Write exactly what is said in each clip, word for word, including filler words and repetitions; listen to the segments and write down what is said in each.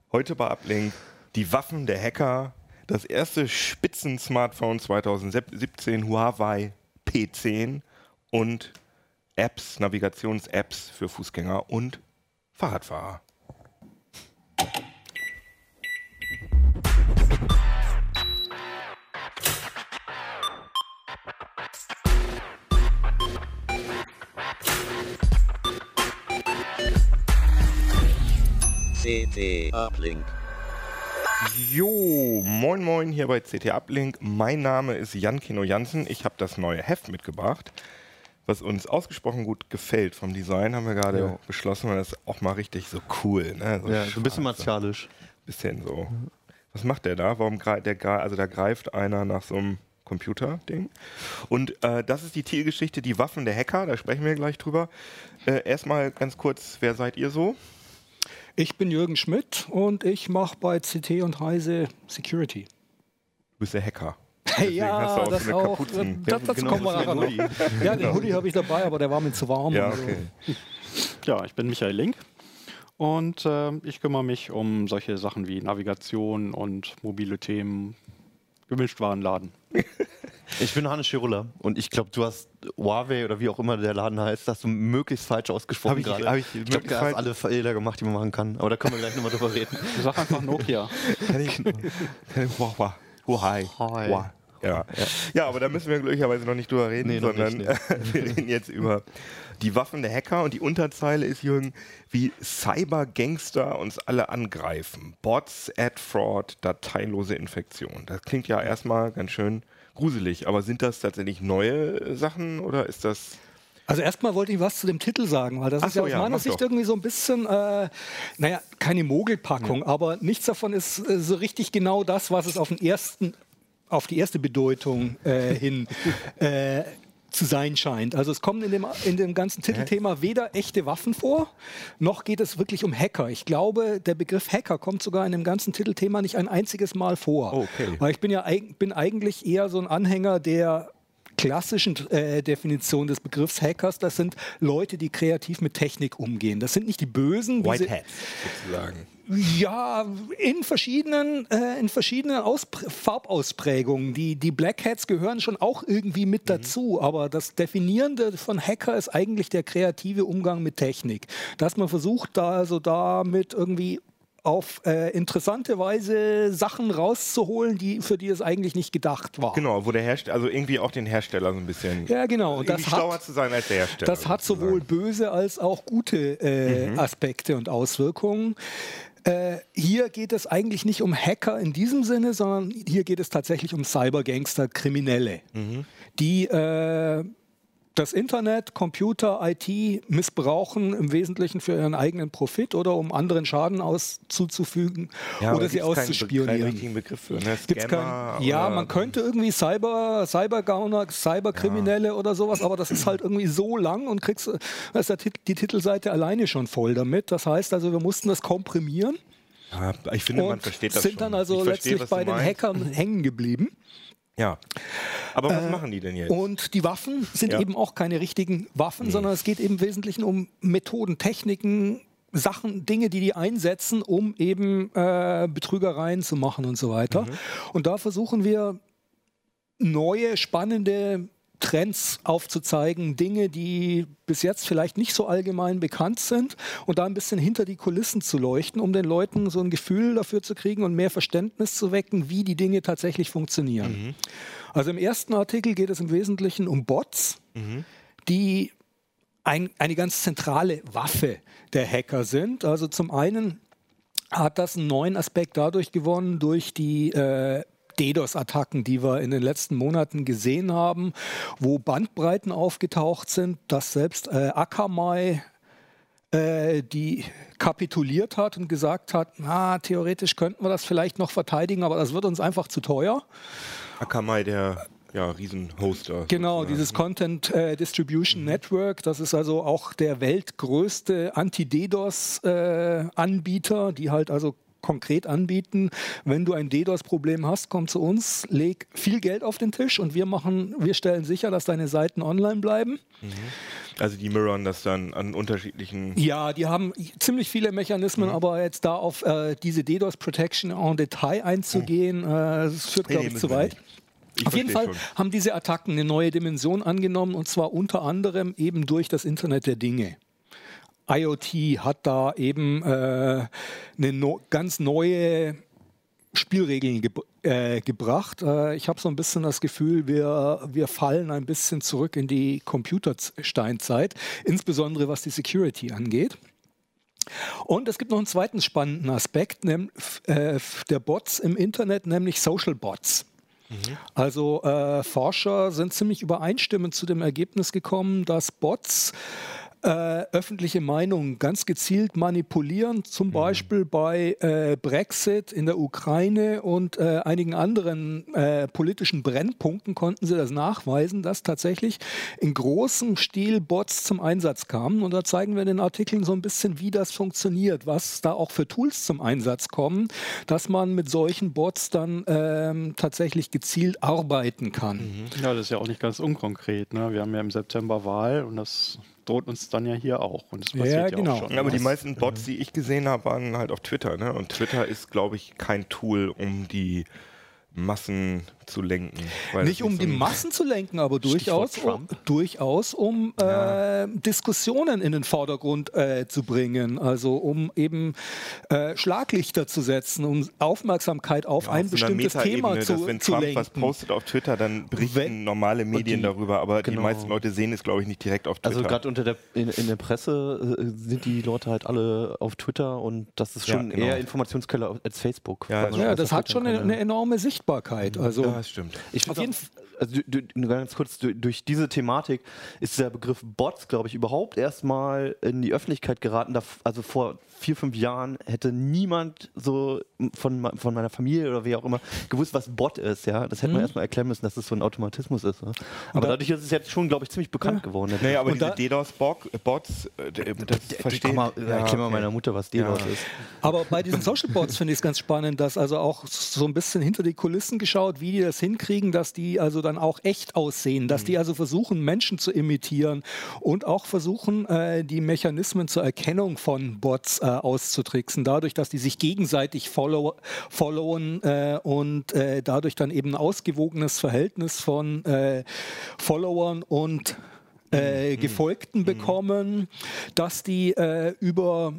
Heute bei Uplink die Waffen der Hacker, das erste Spitzen-Smartphone zweitausendsiebzehn, Huawei P zehn und Apps, Navigations-Apps für Fußgänger und Fahrradfahrer. C T Uplink. Jo, moin moin hier bei C T Uplink. Mein Name ist Jan Kino Jansen. Ich habe das neue Heft mitgebracht, was uns ausgesprochen gut gefällt vom Design, haben wir gerade ja. beschlossen. Und das ist auch mal richtig so cool. Ne? So ja, so ein bisschen martialisch. Bisschen so. Was macht der da? Warum greift der, also da greift einer nach so einem Computerding. Und äh, das ist die Titelgeschichte, die Waffen der Hacker, da sprechen wir gleich drüber. Äh, erstmal ganz kurz, wer seid ihr so? Ich bin Jürgen Schmidt und ich mache bei C T und Heise Security. Du bist der Hacker. Deswegen ja, hast du auch das so eine auch. Kapuzen. Das, das genau, kommen wir nachher noch. Ja, den Hoodie habe ich dabei, aber der war mir zu warm. Ja, okay. So. Ja, ich bin Michael Link und äh, ich kümmere mich um solche Sachen wie Navigation und mobile Themen, Gemischtwarenladen. Ich bin Hannes Schirulla und ich glaube, du hast Huawei oder wie auch immer der Laden heißt, hast du möglichst falsch ausgesprochen hab ich, gerade. Hab ich ich glaube, du hast alle Fehler gemacht, die man machen kann. Aber da können wir gleich nochmal drüber reden. Sag einfach Nokia. Kann ich, kann ich, Huawei. Huawei. Ja. Ja. ja, aber da müssen wir glücklicherweise noch nicht drüber reden, nee, sondern nicht, nee. wir reden jetzt über die Waffen der Hacker und die Unterzeile ist, Jürgen, wie Cybergangster uns alle angreifen. Bots, Ad-Fraud, dateilose Infektion. Das klingt ja erstmal ganz schön gruselig, aber sind das tatsächlich neue Sachen oder ist das... Also erstmal wollte ich was zu dem Titel sagen, weil das Ach ist so, ja aus ja, meiner Sicht doch. irgendwie so ein bisschen, äh, naja, keine Mogelpackung, ja. aber nichts davon ist äh, so richtig genau das, was es auf den ersten auf die erste Bedeutung äh, hin äh, zu sein scheint. Also es kommen in dem, in dem ganzen Titelthema weder echte Waffen vor, noch geht es wirklich um Hacker. Ich glaube, der Begriff Hacker kommt sogar in dem ganzen Titelthema nicht ein einziges Mal vor. Okay. Weil ich bin ja bin eigentlich eher so ein Anhänger der klassischen äh, Definition des Begriffs Hackers. Das sind Leute, die kreativ mit Technik umgehen. Das sind nicht die Bösen. White Hats sozusagen. Ja, in verschiedenen, äh, in verschiedenen Auspr- Farbausprägungen. Die, die Black Hats gehören schon auch irgendwie mit mhm. dazu, aber das Definierende von Hacker ist eigentlich der kreative Umgang mit Technik. Dass man versucht, da also damit irgendwie auf äh, interessante Weise Sachen rauszuholen, die, für die es eigentlich nicht gedacht war. Genau, wo der Hersteller, also irgendwie auch den Hersteller so ein bisschen ja, genau. Und das schlauer hat, zu sein als der Hersteller. Das hat sowohl böse als auch gute äh, mhm. Aspekte und Auswirkungen. Äh, hier geht es eigentlich nicht um Hacker in diesem Sinne, sondern hier geht es tatsächlich um Cybergangster, Kriminelle, mhm. die äh, das Internet, Computer, I T missbrauchen im Wesentlichen für ihren eigenen Profit oder um anderen Schaden auszuzufügen ja, oder sie auszuspionieren. Keinen richtigen Begriff für, ne? Scammer kein, ja, man könnte irgendwie Cyber, Cybergauner, Cyberkriminelle ja. oder sowas, aber das ist halt irgendwie so lang und kriegst da ist die Titelseite alleine schon voll damit. Das heißt also, wir mussten das komprimieren. Ja, ich finde, man versteht das sind schon. dann also ich letztlich verstehe, bei den meinst. Hackern hängen geblieben. Ja, aber was äh, machen die denn jetzt? Und die Waffen sind ja. eben auch keine richtigen Waffen, mhm. sondern es geht eben im Wesentlichen um Methoden, Techniken, Sachen, Dinge, die die einsetzen, um eben äh, Betrügereien zu machen und so weiter. Mhm. Und da versuchen wir neue, spannende Trends aufzuzeigen, Dinge, die bis jetzt vielleicht nicht so allgemein bekannt sind und da ein bisschen hinter die Kulissen zu leuchten, um den Leuten so ein Gefühl dafür zu kriegen und mehr Verständnis zu wecken, wie die Dinge tatsächlich funktionieren. Mhm. Also im ersten Artikel geht es im Wesentlichen um Bots, mhm. die ein, eine ganz zentrale Waffe der Hacker sind. Also zum einen hat das einen neuen Aspekt dadurch gewonnen, durch die äh, DDoS-Attacken, die wir in den letzten Monaten gesehen haben, wo Bandbreiten aufgetaucht sind, dass selbst äh, Akamai äh, die kapituliert hat und gesagt hat, na, theoretisch könnten wir das vielleicht noch verteidigen, aber das wird uns einfach zu teuer. Akamai, der ja, Riesenhoster. Genau, sozusagen. dieses Content äh, Distribution mhm. Network, das ist also auch der weltgrößte Anti-DDoS-Anbieter, äh, die halt also konkret anbieten, wenn du ein DDoS-Problem hast, komm zu uns, leg viel Geld auf den Tisch und wir machen, wir stellen sicher, dass deine Seiten online bleiben. Mhm. Also die mirrorn das dann an unterschiedlichen... Ja, die haben ziemlich viele Mechanismen, mhm. aber jetzt da auf äh, diese DDoS-Protection en Detail einzugehen, mhm. äh, das führt, glaube ich, zu weit. Ich Auf jeden Fall schon. haben diese Attacken eine neue Dimension angenommen und zwar unter anderem eben durch das Internet der Dinge. IoT hat da eben äh, eine no ganz neue Spielregeln ge äh, gebracht. Äh, ich habe so ein bisschen das Gefühl, wir, wir fallen ein bisschen zurück in die Computersteinzeit, insbesondere was die Security angeht. Und es gibt noch einen zweiten spannenden Aspekt äh, der Bots im Internet, nämlich Social Bots. Mhm. Also äh, Forscher sind ziemlich übereinstimmend zu dem Ergebnis gekommen, dass Bots Äh, öffentliche Meinung ganz gezielt manipulieren, zum mhm. Beispiel bei äh, Brexit in der Ukraine und äh, einigen anderen äh, politischen Brennpunkten konnten sie das nachweisen, dass tatsächlich in großem Stil Bots zum Einsatz kamen. Und da zeigen wir in den Artikeln so ein bisschen, wie das funktioniert, was da auch für Tools zum Einsatz kommen, dass man mit solchen Bots dann ähm, tatsächlich gezielt arbeiten kann. Mhm. Ja, das ist ja auch nicht ganz unkonkret. Ne? Wir haben ja im September Wahl und das droht uns dann ja hier auch. Und das passiert ja, ja genau. auch schon. Ja, aber die meisten Bots, die ich gesehen habe, waren halt auf Twitter. Ne? Und Twitter ist, glaube ich, kein Tool, um die Massen zu lenken. Weil Nicht um so die Massen zu lenken, aber durchaus um, durchaus um Ja. äh, Diskussionen in den Vordergrund äh, zu bringen. Also um eben äh, Schlaglichter zu setzen, um Aufmerksamkeit auf Ja, ein auf so einer bestimmtes Thema Metaebene, zu, dass, wenn zu Trump lenken. was postet auf Twitter, dann berichten Wenn- normale Medien die- darüber, aber genau. die meisten Leute sehen es, glaube ich, nicht direkt auf Twitter. Also gerade unter der in, in der Presse äh, sind die Leute halt alle auf Twitter und das ist Ja, schon genau. eher Informationsquelle als Facebook. Ja, weil man Ja, was das auf hat Twitter schon eine, kann, eine ja. enorme Sichtbarkeit. Also ja, das stimmt. Ich Auf finde jeden auch, also du, du, nur ganz kurz, du, durch diese Thematik ist der Begriff Bots, glaube ich, überhaupt erstmal in die Öffentlichkeit geraten. Da, also vor vier, fünf Jahren hätte niemand so von, von meiner Familie oder wie auch immer gewusst, was Bot ist. Ja? Das hätte man Mhm. erstmal erklären müssen, dass das so ein Automatismus ist. Ja? Aber da- dadurch ist es jetzt schon, glaube ich, ziemlich bekannt Ja. geworden. Naja, aber Und diese da- DDoS-Bots, äh, das verstehe Komm mal, ich. erklär mal okay. meiner Mutter, was DDoS Ja. ist. Aber bei diesen Social Bots finde ich es ganz spannend, dass also auch so ein bisschen hinter die Kulissen geschaut, wie die das hinkriegen, dass die also dann auch echt aussehen, dass die also versuchen, Menschen zu imitieren und auch versuchen, äh, die Mechanismen zur Erkennung von Bots äh, auszutricksen, dadurch, dass die sich gegenseitig follow followen äh, und äh, dadurch dann eben ein ausgewogenes Verhältnis von äh, Followern und äh, Gefolgten bekommen, dass die äh, über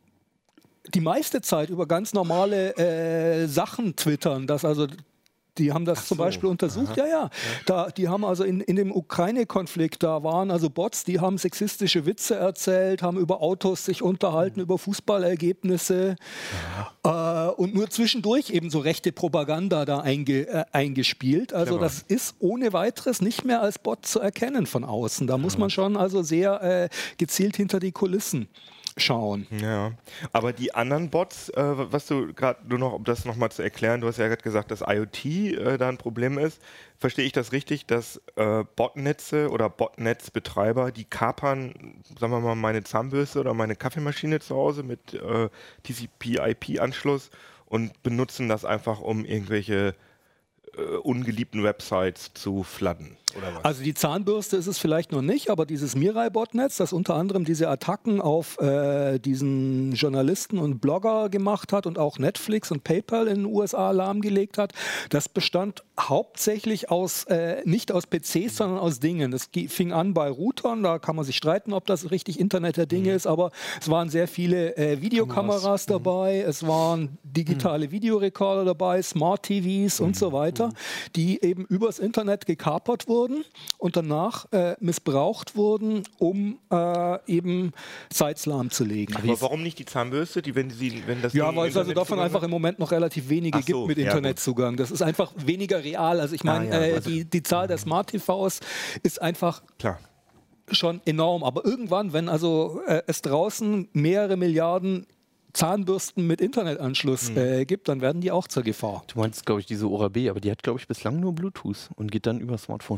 die meiste Zeit über ganz normale äh, Sachen twittern, dass also die haben das zum so. Beispiel untersucht, ja, ja. Da, die haben also in, in dem Ukraine-Konflikt, da waren also Bots, die haben sexistische Witze erzählt, haben über Autos sich unterhalten, über Fußballergebnisse äh, und nur zwischendurch eben so rechte Propaganda da einge, äh, eingespielt. Also Clever. das ist ohne weiteres nicht mehr als Bot zu erkennen von außen. Da muss man schon also sehr äh, gezielt hinter die Kulissen schauen. Ja, aber die anderen Bots, äh, was du gerade nur noch, um das nochmal zu erklären, du hast ja gerade gesagt, dass IoT äh, da ein Problem ist. Verstehe ich das richtig, dass äh, Botnetze oder Botnetzbetreiber, die kapern, sagen wir mal, meine Zahnbürste oder meine Kaffeemaschine zu Hause mit äh, T C P I P-Anschluss und benutzen das einfach, um irgendwelche äh, ungeliebten Websites zu fladden? Oder was? Also die Zahnbürste ist es vielleicht noch nicht, aber dieses Mirai-Botnetz, das unter anderem diese Attacken auf äh, diesen Journalisten und Blogger gemacht hat und auch Netflix und PayPal in den U S A lahmgelegt hat, das bestand hauptsächlich aus, äh, nicht aus P Cs, sondern aus Dingen. Das fing an bei Routern, da kann man sich streiten, ob das richtig Internet der Dinge mhm. ist, aber es waren sehr viele äh, Videokameras Kameras dabei, mhm. es waren digitale mhm. Videorekorder dabei, Smart T Vs mhm. und so weiter, die eben übers Internet gekapert wurden und danach äh, missbraucht wurden, um äh, eben Sites lahmzulegen. Aber warum nicht die Zahnbürste, die, wenn sie, wenn das Ja, Ding weil es also davon Internetzugang einfach hat? im Moment noch relativ wenige Ach so, gibt mit ja, Internetzugang. Das ist einfach weniger real. Also ich meine, Ah, ja, äh, also- die, die Zahl der Smart-T Vs ist einfach Klar. schon enorm. Aber irgendwann, wenn also äh, es draußen mehrere Milliarden Zahnbürsten mit Internetanschluss äh, gibt, dann werden die auch zur Gefahr. Du meinst, glaube ich, diese Oral-B, aber die hat, glaube ich, bislang nur Bluetooth und geht dann über Smartphone.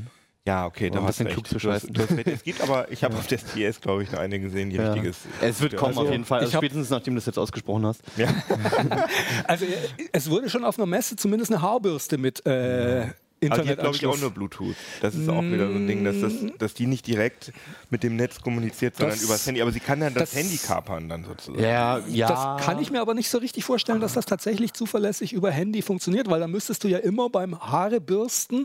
Ja, okay, da ein hast bisschen du klug recht. zu Du hast, scheißen. du hast recht. Es gibt aber, ich habe auf der C S, glaube ich, noch eine gesehen, die Ja. richtiges. Es wird kommen also, auf jeden Fall, also ich hab- spätestens nachdem du das jetzt ausgesprochen hast. Ja. Also äh, es wurde schon auf einer Messe zumindest eine Haarbürste mit äh, Also die hat, glaube ich, auch Internetanschluss. nur Bluetooth. Das ist auch wieder so ein Ding, dass, das, dass die nicht direkt mit dem Netz kommuniziert, sondern Das- übers Handy. Aber sie kann dann das, das- Handy kapern dann sozusagen. Ja, ja. Das kann ich mir aber nicht so richtig vorstellen, dass das tatsächlich zuverlässig über Handy funktioniert, weil da müsstest du ja immer beim Haarebürsten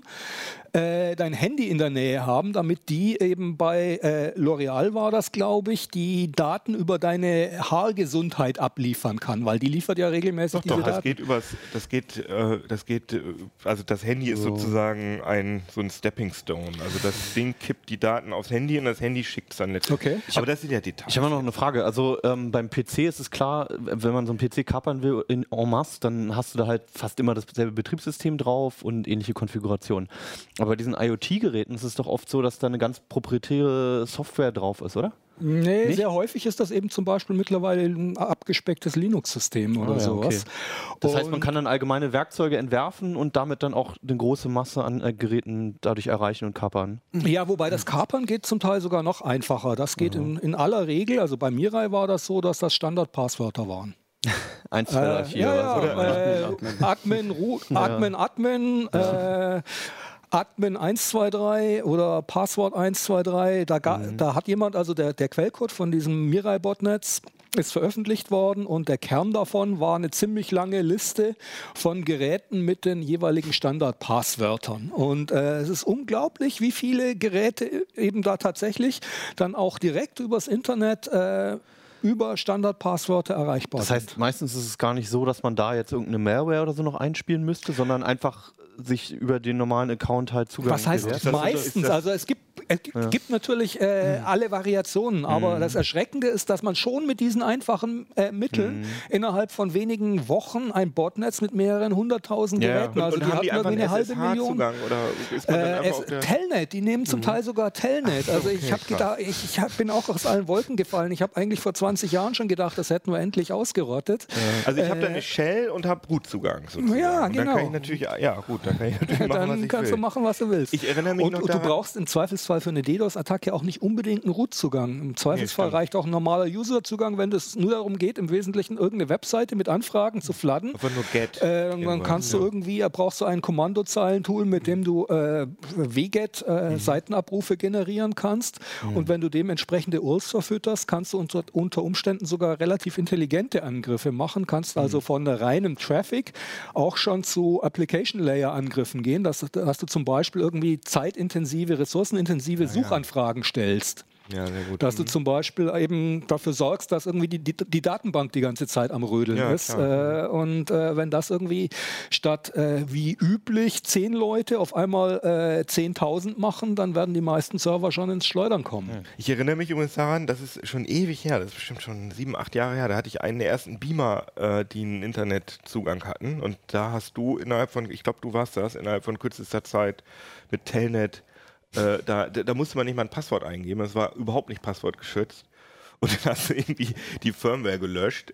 äh, dein Handy in der Nähe haben, damit die eben bei äh, L'Oreal war das, glaube ich, die Daten über deine Haargesundheit abliefern kann, weil die liefert ja regelmäßig Doch, diese doch, das Daten. geht übers, das geht, äh, das geht, äh, also das Handy ist sozusagen ein, so ein Stepping Stone. Also das Ding kippt die Daten aufs Handy und das Handy schickt es dann letztlich. Okay. Aber das sind ja Details. Ich habe noch eine Frage. Also ähm, beim P C ist es klar, wenn man so einen P C kapern will in en masse, dann hast du da halt fast immer dasselbe Betriebssystem drauf und ähnliche Konfigurationen. Aber bei diesen IoT-Geräten ist es doch oft so, dass da eine ganz proprietäre Software drauf ist, oder? Nee, Nicht? sehr häufig ist das eben zum Beispiel mittlerweile ein abgespecktes Linux-System oder Ah, ja, sowas. okay. Das heißt, man Und- kann dann allgemeine Werkzeuge entwerfen und damit dann auch eine große Masse an äh, Geräten dadurch erreichen und kapern. Ja, wobei das Kapern geht zum Teil sogar noch einfacher. Das geht in, in aller Regel, also bei Mirai war das so, dass das Standardpasswörter waren. Eins, zwei, drei, vier ja, ja, oder so. äh, Admin, Ru Admin, Admin, äh, Admin eins zwei drei oder Passwort eins zwei drei. Da, ga, da hat jemand, also der, der Quellcode von diesem Mirai-Botnetz ist veröffentlicht worden und der Kern davon war eine ziemlich lange Liste von Geräten mit den jeweiligen Standardpasswörtern. Und äh, es ist unglaublich, wie viele Geräte eben da tatsächlich dann auch direkt übers Internet äh, über Standardpasswörter erreichbar Das sind. heißt, meistens ist es gar nicht so, dass man da jetzt irgendeine Malware oder so noch einspielen müsste, sondern einfach sich über den normalen Account halt Zugang Was heißt gewährt. das- meistens? ist das- Also es gibt, es gibt natürlich äh, alle Variationen, aber das Erschreckende ist, dass man schon mit diesen einfachen äh, Mitteln innerhalb von wenigen Wochen ein Botnetz mit mehreren hunderttausend Ja, ja. Geräten, Und, also und die haben die hatten einfach irgendwie einen eine halbe Million. S S H-Zugang oder ist man dann Äh, einfach es, auf der... Telnet, die nehmen zum Teil sogar Telnet. Also ich, hab krass. gedacht, ich, ich hab, bin auch aus allen Wolken gefallen. Ich habe eigentlich vor zwanzig Jahren schon gedacht, das hätten wir endlich ausgerottet. Also ich habe da Äh, eine Shell und habe Root-Zugang sozusagen. Ja, und dann genau. kann ich natürlich, ja gut, dann kann ich natürlich machen, was Dann ich kannst will. du machen, was du willst. Ich erinnere mich und, noch und du daran- brauchst im Zweifelsfall für eine DDoS-Attacke auch nicht unbedingt einen Root-Zugang. Im Zweifelsfall stimmt. reicht auch ein normaler User-Zugang, wenn es nur darum geht, im Wesentlichen irgendeine Webseite mit Anfragen zu fladden. Einfach nur Get. Äh, dann irgendwas, kannst du ja. irgendwie, äh, brauchst du ein Kommandozeilentool, mit dem du äh, W GET äh, Mhm. Seitenabrufe generieren kannst. Und wenn du dem entsprechende U R Ls verfütterst, kannst du unter, unter Umständen sogar relativ intelligente Angriffe machen. Kannst Mhm. also von reinem Traffic auch schon zu Application Layer Angriffen gehen, dass, dass du zum Beispiel irgendwie zeitintensive, ressourcenintensive Suchanfragen stellst. Ja, sehr gut. Dass du zum Beispiel eben dafür sorgst, dass irgendwie die, die, die Datenbank die ganze Zeit am Rödeln Ja, ist. klar. Äh, und äh, wenn das irgendwie statt äh, wie üblich zehn Leute auf einmal äh, zehntausend machen, dann werden die meisten Server schon ins Schleudern kommen. Ich erinnere mich übrigens daran, das ist schon ewig her, das ist bestimmt schon sieben, acht Jahre her, da hatte ich einen der ersten Beamer, äh, die einen Internetzugang hatten und da hast du innerhalb von, ich glaube du warst das, innerhalb von kürzester Zeit mit Telnet, äh, da, da, da musste man nicht mal ein Passwort eingeben, es war überhaupt nicht passwortgeschützt. Und dann hast du irgendwie die Firmware gelöscht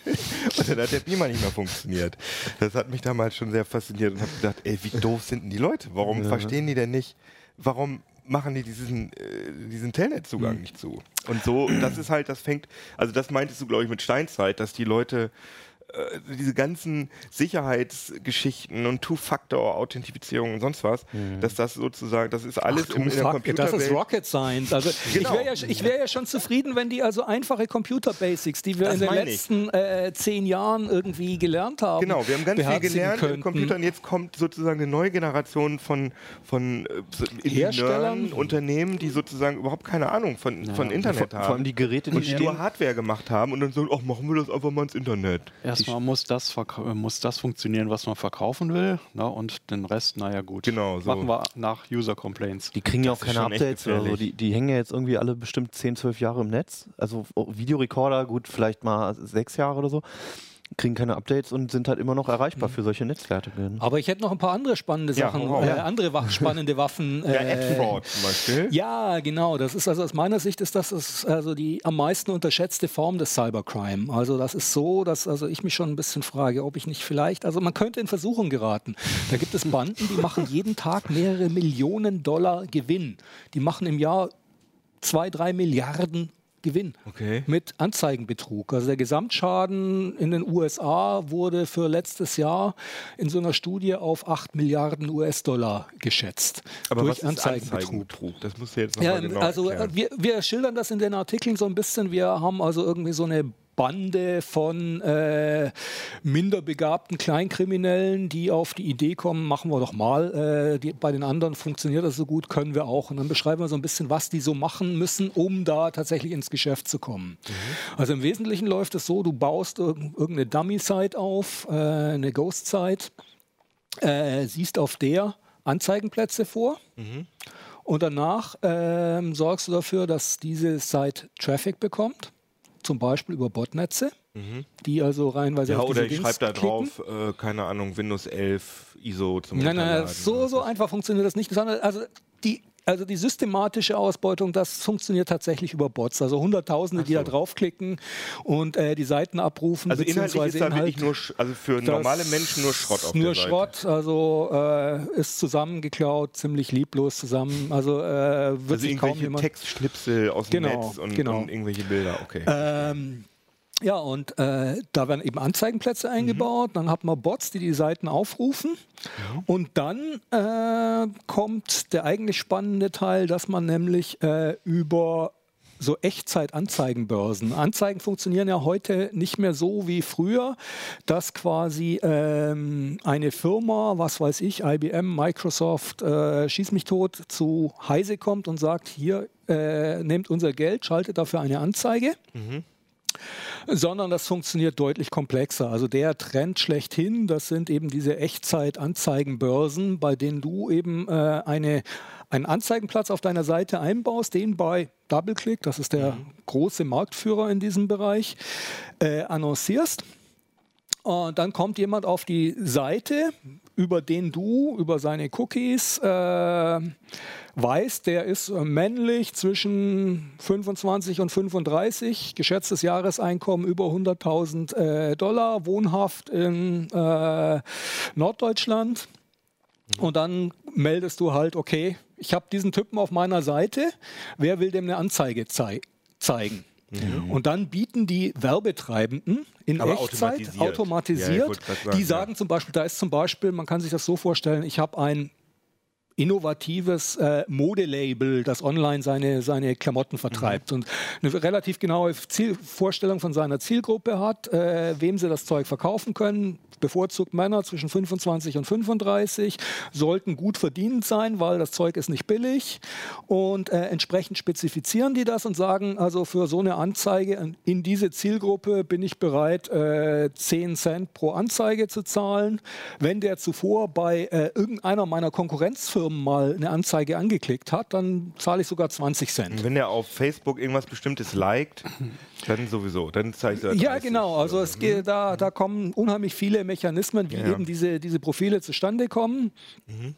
und dann hat der Beamer nicht mehr funktioniert. Das hat mich damals schon sehr fasziniert und habe gedacht, ey, wie doof sind denn die Leute? Warum Ja. verstehen die denn nicht, warum machen die diesen, äh, diesen Telnet-Zugang nicht zu? Und so, das ist halt, das fängt, also das meintest du, glaube ich, mit Steinzeit, dass die Leute äh, diese ganzen Sicherheitsgeschichten und Two-Factor-Authentifizierung und sonst was, dass das sozusagen, das ist alles Ach, im, in der fuck, Computerwelt. das ist Rocket Science. Also Genau. ich wäre ja, ich wär ja schon zufrieden, wenn die also einfache Computer-Basics, die wir Das in den meine ich. letzten äh, zehn Jahren irgendwie gelernt haben, Genau, wir haben ganz viel beherzigen gelernt im könnten. Computer und jetzt kommt sozusagen eine neue Generation von, von äh, so Herstellern. Ingenieuren, Unternehmen, die sozusagen überhaupt keine Ahnung von, von Internet Vor, haben. vor allem die Geräte, die und die nur stehen, Hardware gemacht haben und dann sagen, ach, machen wir das einfach mal ins Internet. Erstmal muss das, verkau- äh, muss das funktionieren, was man verkaufen will. Ne? Und den Rest, naja gut. Genau, so. Machen wir nach User Complaints. die kriegen ja auch Das ist keine schon echt Updates oder so. gefährlich. Die, die hängen ja jetzt irgendwie alle bestimmt zehn, zwölf Jahre im Netz. Also oh, Videorekorder, gut, vielleicht mal sechs Jahre oder so. kriegen keine Updates und sind halt immer noch erreichbar für solche Netzwerke. Aber ich hätte noch ein paar andere spannende Ja, Sachen, wow. äh, andere wa- spannende Waffen. Ja, äh, Ad-Fraud zum Beispiel. Ja, genau. Das ist also aus meiner Sicht ist das ist also die am meisten unterschätzte Form des Cybercrime. Also das ist so, dass also ich mich schon ein bisschen frage, ob ich nicht vielleicht, also man könnte in Versuchung geraten. Da gibt es Banden, die machen jeden Tag mehrere Millionen Dollar Gewinn. Die machen im Jahr zwei, drei Milliarden Gewinn Okay. mit Anzeigenbetrug. Also der Gesamtschaden in den U S A wurde für letztes Jahr in so einer Studie auf acht Milliarden U S-Dollar geschätzt. Aber durch was ist Anzeigenbetrug. Anzeigenbetrug? Das musst du jetzt noch Ja, mal genau also erklären. äh, wir, wir schildern das in den Artikeln so ein bisschen. Wir haben also irgendwie so eine Bande von äh, minder begabten Kleinkriminellen, die auf die Idee kommen, machen wir doch mal, äh, die, bei den anderen funktioniert das so gut, können wir auch. Und dann beschreiben wir so ein bisschen, was die so machen müssen, um da tatsächlich ins Geschäft zu kommen. Mhm. Also im Wesentlichen läuft es so, du baust irg irgendeine Dummy-Site auf, äh, eine Ghost-Site, äh, siehst auf der Anzeigenplätze vor. Mhm. Und danach ähm, sorgst du dafür, dass diese Site Traffic bekommt. Zum Beispiel über Botnetze, mhm. die also reihenweise ja, auf diese oder ich schreibe da klicken. drauf, äh, keine Ahnung, Windows elf I S O zum Nein, nein, Runterladen. so, so einfach funktioniert das nicht. Sondern also die, also die systematische Ausbeutung, das funktioniert tatsächlich über Bots. Also Hunderttausende, Ach so. die da draufklicken und äh, die Seiten abrufen. Also inhaltlich ist da Inhalt, wirklich nur, Sch- also für normale Menschen nur Schrott auf nur der Seite. Schrott, also äh, ist zusammengeklaut, ziemlich lieblos zusammen. Also äh, wird Also sich kaum irgendwelche jemand... Textschnipsel aus dem Genau, Netz und, genau. und irgendwelche Bilder, okay. Ähm, ja, und äh, da werden eben Anzeigenplätze eingebaut, dann hat man Bots, die die Seiten aufrufen und dann äh, kommt der eigentlich spannende Teil, dass man nämlich äh, über so Echtzeit-Anzeigenbörsen. Anzeigen funktionieren ja heute nicht mehr so wie früher, dass quasi ähm, eine Firma, was weiß ich, I B M, Microsoft, äh, schieß mich tot, zu Heise kommt und sagt, hier, äh, nehmt unser Geld, schaltet dafür eine Anzeige. Mhm. Sondern das funktioniert deutlich komplexer. Also der Trend schlechthin, das sind eben diese Echtzeit-Anzeigenbörsen, bei denen du eben äh, eine, einen Anzeigenplatz auf deiner Seite einbaust, den bei DoubleClick, das ist der mhm. große Marktführer in diesem Bereich, äh, annoncierst. Und dann kommt jemand auf die Seite, über den du, über seine Cookies, äh, weißt, der ist äh, männlich zwischen fünfundzwanzig und fünfunddreißig, geschätztes Jahreseinkommen über hunderttausend äh, Dollar, wohnhaft in äh, Norddeutschland. Und dann meldest du halt, okay, ich habe diesen Typen auf meiner Seite, wer will dem eine Anzeige zei- zeigen? Mhm. Und dann bieten die Werbetreibenden in Aber Echtzeit automatisiert, automatisiert ja, ich wollte grad sagen, die sagen ja. zum Beispiel, da ist zum Beispiel, man kann sich das so vorstellen, ich habe ein innovatives äh, Modelabel, das online seine, seine Klamotten vertreibt mhm. und eine relativ genaue Ziel Vorstellung von seiner Zielgruppe hat, äh, wem sie das Zeug verkaufen können. Bevorzugt Männer zwischen fünfundzwanzig und fünfunddreißig, sollten gut verdient sein, weil das Zeug ist nicht billig. Und äh, entsprechend spezifizieren die das und sagen, also für so eine Anzeige in diese Zielgruppe bin ich bereit, äh, zehn Cent pro Anzeige zu zahlen. Wenn der zuvor bei äh, irgendeiner meiner Konkurrenzfirmen mal eine Anzeige angeklickt hat, dann zahle ich sogar zwanzig Cent. Und wenn der auf Facebook irgendwas Bestimmtes liked, dann sowieso, dann zeigt er Ja, genau. Also es geht, da, da kommen unheimlich viele Mechanismen, wie ja. eben diese, diese Profile zustande kommen. Mhm.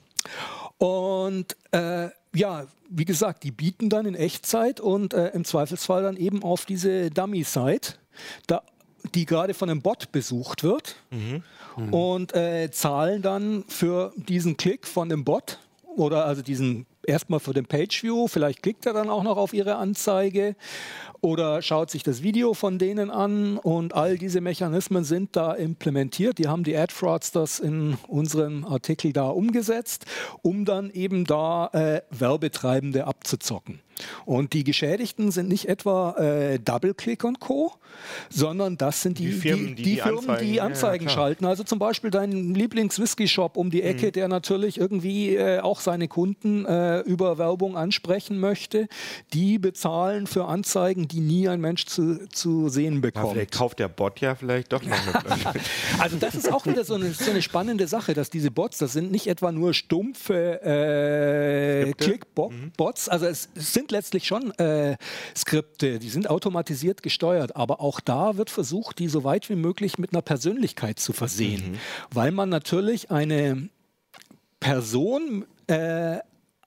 Und äh, ja, wie gesagt, die bieten dann in Echtzeit und äh, im Zweifelsfall dann eben auf diese Dummy-Site, da, die gerade von einem Bot besucht wird mhm. Mhm. und äh, zahlen dann für diesen Klick von dem Bot oder also diesen erstmal für den Pageview, vielleicht klickt er dann auch noch auf ihre Anzeige oder schaut sich das Video von denen an und all diese Mechanismen sind da implementiert. Die haben die Ad-Fraudsters in unserem Artikel da umgesetzt, um dann eben da äh, Werbetreibende abzuzocken. Und die Geschädigten sind nicht etwa äh, DoubleClick und Co., sondern das sind die, die Firmen, die, die, die, die Firmen, Anzeigen, die Anzeigen ja, schalten. Also zum Beispiel dein Lieblings-Whisky-Shop um die Ecke, mhm. der natürlich irgendwie äh, auch seine Kunden äh, über Werbung ansprechen möchte. Die bezahlen für Anzeigen, die nie ein Mensch zu, zu sehen bekommt. Ja, vielleicht kauft der Bot ja vielleicht doch noch eine. Also das ist auch wieder so eine, so eine spannende Sache, dass diese Bots, das sind nicht etwa nur stumpfe äh, Click-Bots, also es sind sind letztlich schon äh, Skripte, die sind automatisiert gesteuert, aber auch da wird versucht, die so weit wie möglich mit einer Persönlichkeit zu versehen, mhm. weil man natürlich eine Person äh,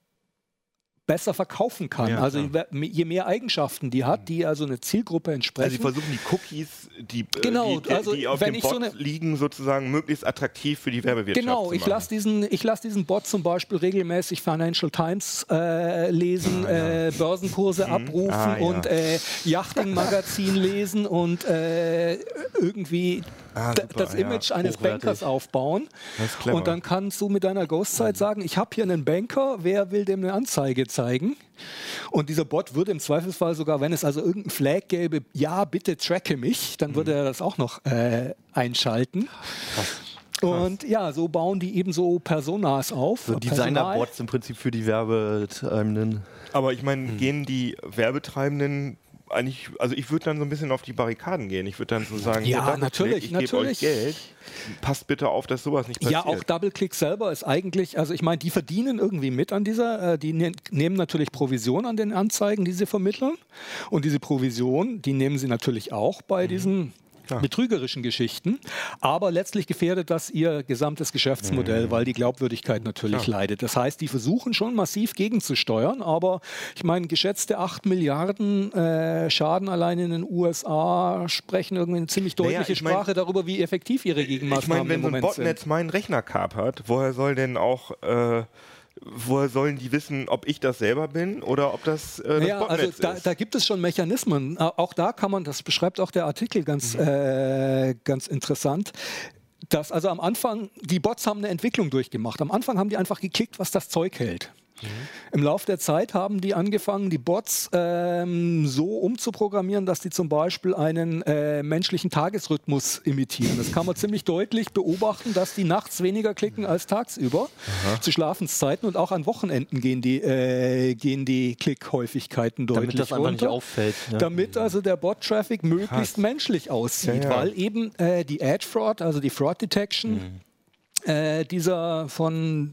besser verkaufen kann. Ja, also klar. je mehr Eigenschaften die hat, die also eine Zielgruppe entsprechen. Also sie versuchen die Cookies, die, genau, die, also die auf dem Bot so eine, liegen, sozusagen möglichst attraktiv für die Werbewirtschaft genau, zu machen. ich lasse diesen, ich lass diesen Bot zum Beispiel regelmäßig Financial Times äh, lesen, ah, ja. äh, Börsenkurse mhm. abrufen ah, ja. und äh, Yachting-Magazin lesen und äh, irgendwie ah, super, das Image ja. eines Hochwertig. Bankers aufbauen. Und dann kannst du mit deiner Ghostzeit sagen, ich habe hier einen Banker, wer will dem eine Anzeige zeigen? zeigen. Und dieser Bot würde im Zweifelsfall sogar, wenn es also irgendein Flag gäbe, ja, bitte tracke mich, dann würde er das auch noch äh, einschalten. Krass. Und ja, so bauen die eben so Personas auf. So Designer-Bots im Prinzip für die Werbetreibenden. Aber ich meine, hm. gehen die Werbetreibenden eigentlich, also ich würde dann so ein bisschen auf die Barrikaden gehen. Ich würde dann so sagen, ja, hier, natürlich, ich natürlich. gebe euch Geld. Passt bitte auf, dass sowas nicht passiert. Ja, auch DoubleClick selber ist eigentlich, also ich meine, die verdienen irgendwie mit an dieser, äh, die ne nehmen natürlich Provision an den Anzeigen, die sie vermitteln. Und diese Provision, die nehmen sie natürlich auch bei mhm. diesen Klar. betrügerischen Geschichten, aber letztlich gefährdet das ihr gesamtes Geschäftsmodell, mhm. weil die Glaubwürdigkeit natürlich Klar. leidet. Das heißt, die versuchen schon massiv gegenzusteuern, aber ich meine, geschätzte acht Milliarden äh, Schaden allein in den U S A sprechen irgendwie eine ziemlich deutliche naja, ich mein, Sprache darüber, wie effektiv ihre Gegenmaßnahmen ich mein, im Moment sind. Wenn so ein Botnetz meinen Rechner kapert, woher soll denn auch äh, woher sollen die wissen, ob ich das selber bin oder ob das äh, das naja, Botnetz also da, ist? Da gibt es schon Mechanismen. Auch da kann man, das beschreibt auch der Artikel ganz, mhm. äh, ganz interessant, dass also am Anfang, die Bots haben eine Entwicklung durchgemacht. Am Anfang haben die einfach geklickt, was das Zeug hält. Mhm. Im Laufe der Zeit haben die angefangen, die Bots ähm, so umzuprogrammieren, dass die zum Beispiel einen äh, menschlichen Tagesrhythmus imitieren. Das kann man ziemlich deutlich beobachten, dass die nachts weniger klicken als tagsüber, Aha. zu Schlafenszeiten, und auch an Wochenenden gehen die, äh, gehen die Klickhäufigkeiten deutlich runter. Damit das einfach runter, nicht auffällt. Ja. Damit also der Bot-Traffic möglichst Krass. menschlich aussieht, ja, ja. weil eben äh, die Ad-Fraud, also die Fraud Detection, mhm. äh, dieser von